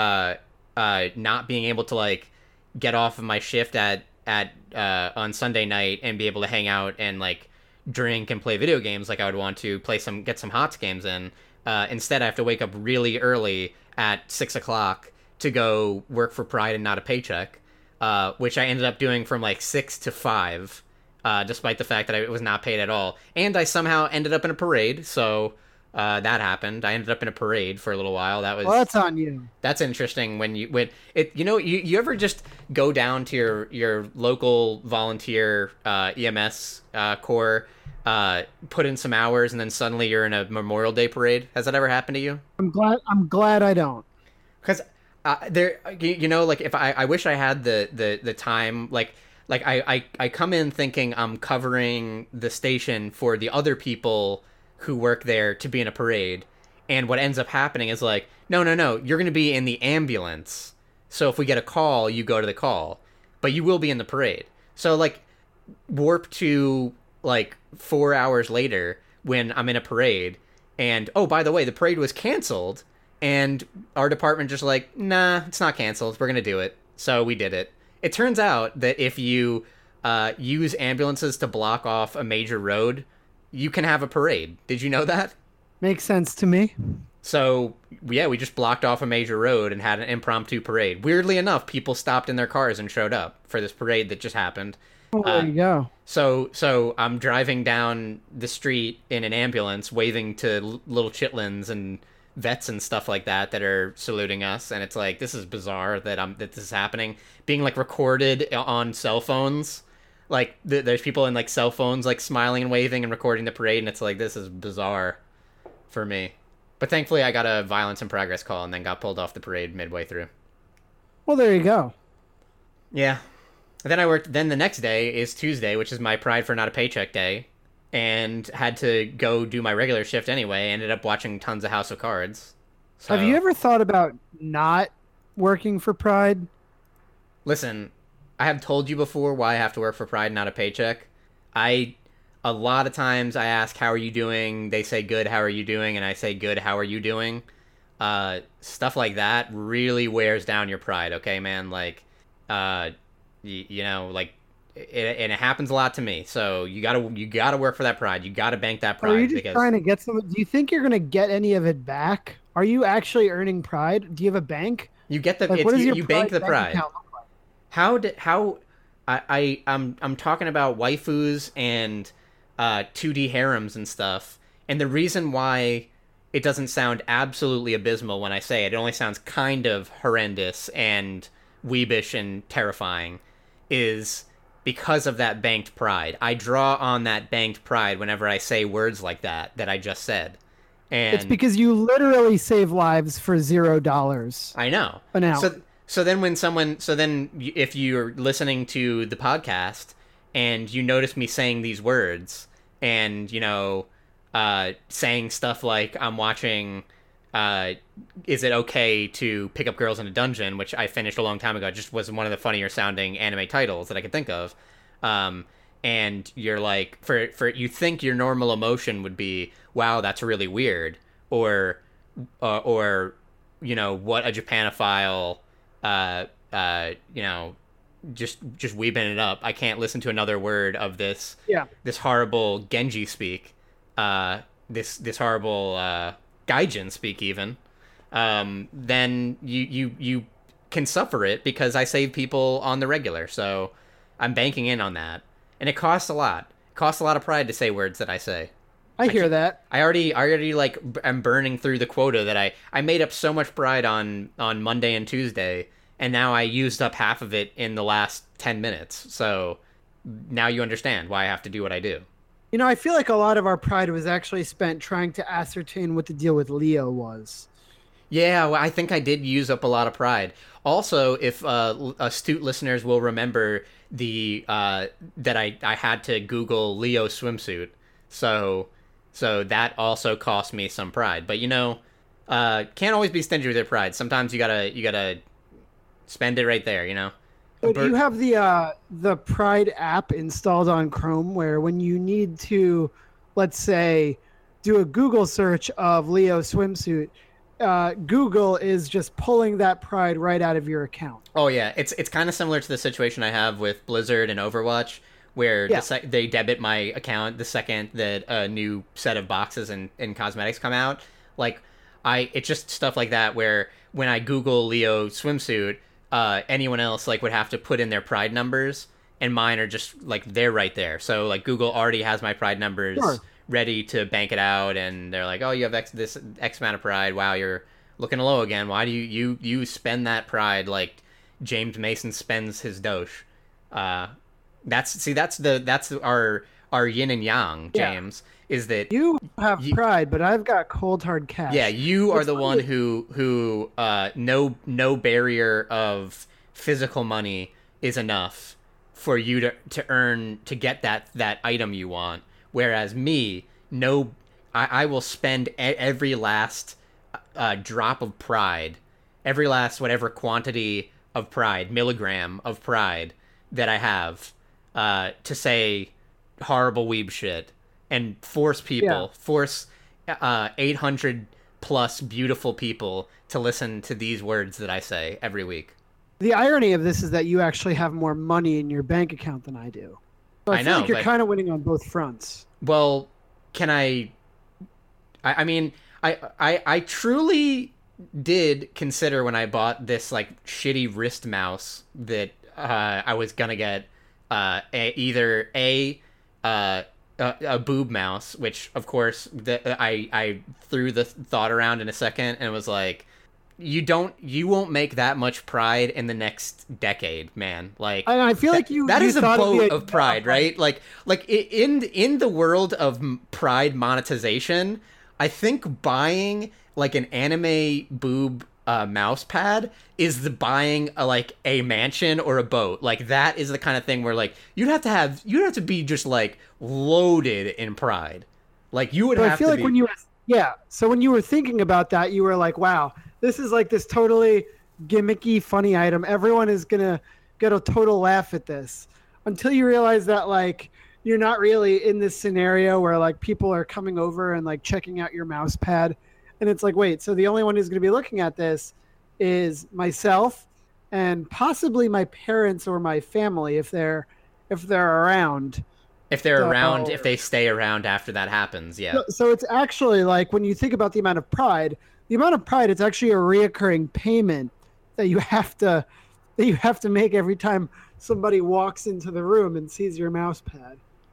not being able to like get off of my shift at on Sunday night and be able to hang out and like drink and play video games like I would want to get some HOTS games in. Instead, I have to wake up really early at 6 o'clock to go work for Pride and not a paycheck, which I ended up doing from like 6 to 5, despite the fact that I was not paid at all. And I somehow ended up in a parade, so that happened. I ended up in a parade for a little while. Well, that's on you. That's interesting when you ever just go down to your local volunteer EMS corps, put in some hours, and then suddenly you're in a Memorial Day parade. Has that ever happened to you? I'm glad I don't. Because like, if I wish I had the time, like I come in thinking I'm covering the station for the other people who work there to be in a parade, and what ends up happening is like, no, you're going to be in the ambulance, so if we get a call, you go to the call, but you will be in the parade. So like, warp to like 4 hours later when I'm in a parade, and oh, by the way, the parade was canceled, and our department just like, nah, it's not canceled, we're going to do it. So we did it. It turns out that if you use ambulances to block off a major road, you can have a parade. Did you know that? Makes sense to me. So, yeah, we just blocked off a major road and had an impromptu parade. Weirdly enough, people stopped in their cars and showed up for this parade that just happened. Oh, there you go. So I'm driving down the street in an ambulance, waving to little chitlins and vets and stuff like that are saluting us, and it's like, this is bizarre that this is happening. Being like recorded on cell phones. Like, there's people in, like, cell phones, like, smiling and waving and recording the parade, and it's like, this is bizarre for me. But thankfully, I got a violence in progress call and then got pulled off the parade midway through. Well, there you go. Yeah. Then the next day is Tuesday, which is my Pride for Not a Paycheck day, and had to go do my regular shift anyway. Ended up watching tons of House of Cards. So, have you ever thought about not working for Pride? Listen, I have told you before why I have to work for Pride, not a paycheck. A lot of times I ask, how are you doing? They say, good, how are you doing? And I say, good, how are you doing? Stuff like that really wears down your pride, okay, man? Like, you know, like, and it happens a lot to me. So you gotta work for that pride. You gotta bank that pride. Are you just trying to get some? Do you think you're gonna get any of it back? Are you actually earning pride? Do you have a bank? You get the, like, what does your you bank the pride. Account look like? I'm talking about waifus and 2D harems and stuff, and the reason why it doesn't sound absolutely abysmal when I say it. It only sounds kind of horrendous and weebish and terrifying, is because of that banked pride. I draw on that banked pride whenever I say words like that I just said. And It's because you literally save lives for $0 I know. an hour. So then if you're listening to the podcast and you notice me saying these words and, saying stuff like I'm watching, is it okay to pick up girls in a dungeon, which I finished a long time ago. It just was one of the funnier sounding anime titles that I could think of. And you're like, for you think your normal emotion would be, wow, that's really weird, or what a Japanophile, just weebing it up. I can't listen to another word of this. Yeah. This horrible Genji speak. This horrible Gaijin speak even. Then you can suffer it because I save people on the regular. So I'm banking in on that, and it costs a lot. It costs a lot of pride to say words that I say. I hear that. I already like am burning through the quota that I made up so much pride on Monday and Tuesday, and now I used up half of it in the last 10 minutes. So now you understand why I have to do what I do. I feel like a lot of our pride was actually spent trying to ascertain what the deal with Leo was. Yeah, well, I think I did use up a lot of pride. Also, if astute listeners will remember that I had to Google Leo swimsuit, so that also cost me some pride. But can't always be stingy with your pride. Sometimes you gotta spend it right there. So do you have the Pride app installed on Chrome, where when you need to, let's say, do a Google search of Leo swimsuit, Google is just pulling that pride right out of your account? Oh yeah, it's kind of similar to the situation I have with Blizzard and Overwatch, where they debit my account the second that a new set of boxes and cosmetics come out. Like, it's just stuff like that where when I Google Leo swimsuit, anyone else would have to put in their pride numbers, and mine are just they're right there. So Google already has my pride numbers ready to bank it out, and they're like, oh, you have X amount of pride. Wow, you're looking low again. Why do you spend that pride like James Mason spends his doge? That's our yin and yang, James. Yeah. Is that you have pride, but I've got cold hard cash. Yeah, you are the one who no barrier of physical money is enough for you to get that item you want. Whereas me, I will spend every last drop of pride, every last whatever quantity of pride, milligram of pride that I have, to say horrible weeb shit and force 800 plus beautiful people to listen to these words that I say every week. The irony of this is that you actually have more money in your bank account than I do. So I feel like you're kind of winning on both fronts. Well, can I mean, I truly did consider when I bought this shitty wrist mouse that I was gonna get either a boob mouse, which of course I threw the thought around in a second and was like, you won't make that much pride in the next decade, man. And I feel like that is a boat of pride, right? In the world of pride monetization, I think buying an anime boob mouse pad is the buying a mansion or a boat. That is the kind of thing where you'd have to be just loaded in pride. You would have to. I feel like when you were thinking about that, you were like, wow, this is this totally gimmicky, funny item. Everyone is gonna get a total laugh at this, until you realize that you're not really in this scenario where people are coming over and checking out your mouse pad, and it's wait, so the only one who's gonna be looking at this is myself and possibly my parents or my family if they're around. If they're around, if they stay around after that happens, yeah. So it's actually when you think about the amount of pride, it's actually a reoccurring payment that you have to make every time somebody walks into the room and sees your mouse pad.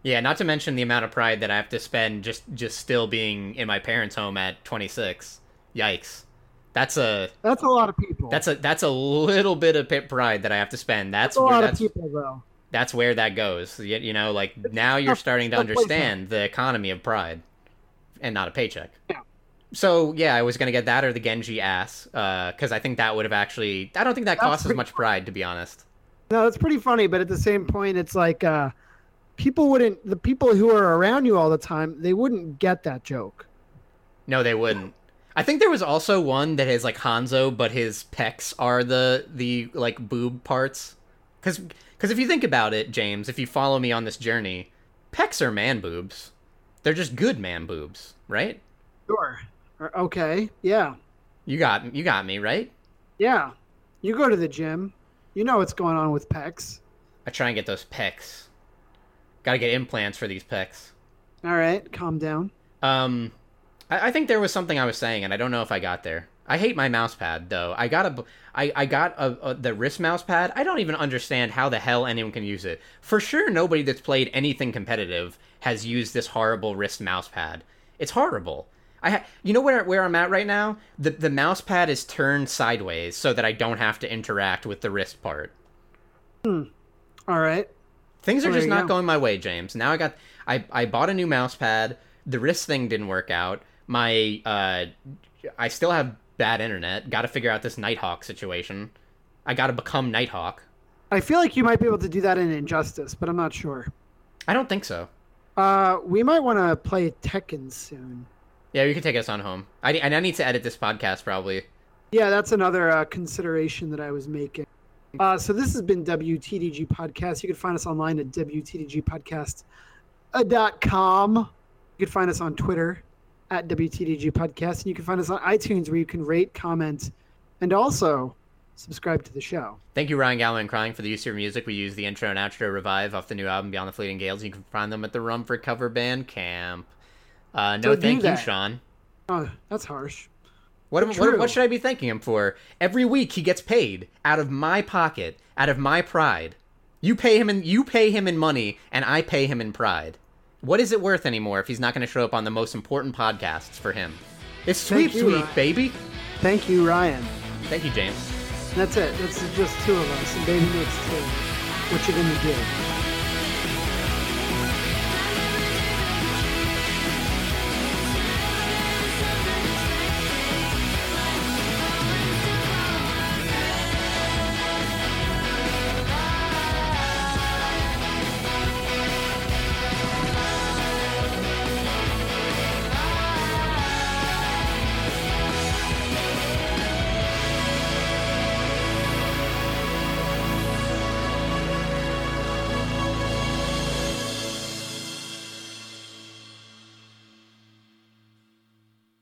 Yeah, not to mention the amount of pride that I have to spend just still being in my parents' home at 26. Yikes. That's a lot of people. that's a little bit of pride that I have to spend. That's a lot of people, though. That's where that goes. You know, like It's now you're tough- starting to tough place understand the economy of pride and not a paycheck. Yeah. So yeah, I was gonna get that or the Genji ass, because I think that would have actually. I don't think that That's costs as pretty much pride, to be honest. No, that's pretty funny, but at the same point, it's like the people who are around you all the time, they wouldn't get that joke. No, they wouldn't. I think there was also one that is like Hanzo, but his pecs are the like boob parts. Because if you think about it, James, if you follow me on this journey, pecs are man boobs. They're just good man boobs, right? Sure. Okay. Yeah. You got me, right? Yeah. You go to the gym. You know what's going on with pecs. I try and get those pecs. Gotta get implants for these pecs. All right. Calm down. I think there was something I was saying, and I don't know if I got there. I hate my mouse pad, though. I got the wrist mouse pad. I don't even understand how the hell anyone can use it. For sure, nobody that's played anything competitive has used this horrible wrist mouse pad. It's horrible. You know where I'm at right now? The mouse pad is turned sideways so that I don't have to interact with the wrist part. All right. Things are Well, just there you not go. going my way, James. Now I bought a new mouse pad. The wrist thing didn't work out. I still have bad internet. Got to figure out this Nighthawk situation. I got to become Nighthawk. I feel like you might be able to do that in Injustice, but I'm not sure. I don't think so. We might want to play Tekken soon. Yeah, you can take us on home. I need to edit this podcast probably. Yeah, that's another consideration that I was making. So this has been WTDG Podcast. You can find us online at WTDGpodcast.com. You can find us on Twitter at WTDG Podcast. And you can find us on iTunes where you can rate, comment, and also subscribe to the show. Thank you, Ryan Gallman Crying, for the use of your music. We use the intro and outro Revive off the new album Beyond the Fleeting Gales. You can find them at the Rumford Cover Band Camp. No, So do thank you, that. Sean. Oh, that's harsh. What True. should I be thanking him for? Every week he gets paid out of my pocket, out of my pride. You pay him in money, and I pay him in pride. What is it worth anymore if he's not going to show up on the most important podcasts for him? It's Thank sweet, you, sweet, Ryan. baby. Thank you, Ryan. Thank you, James. That's it. That's just two of us, and Baby makes two. What you gonna do?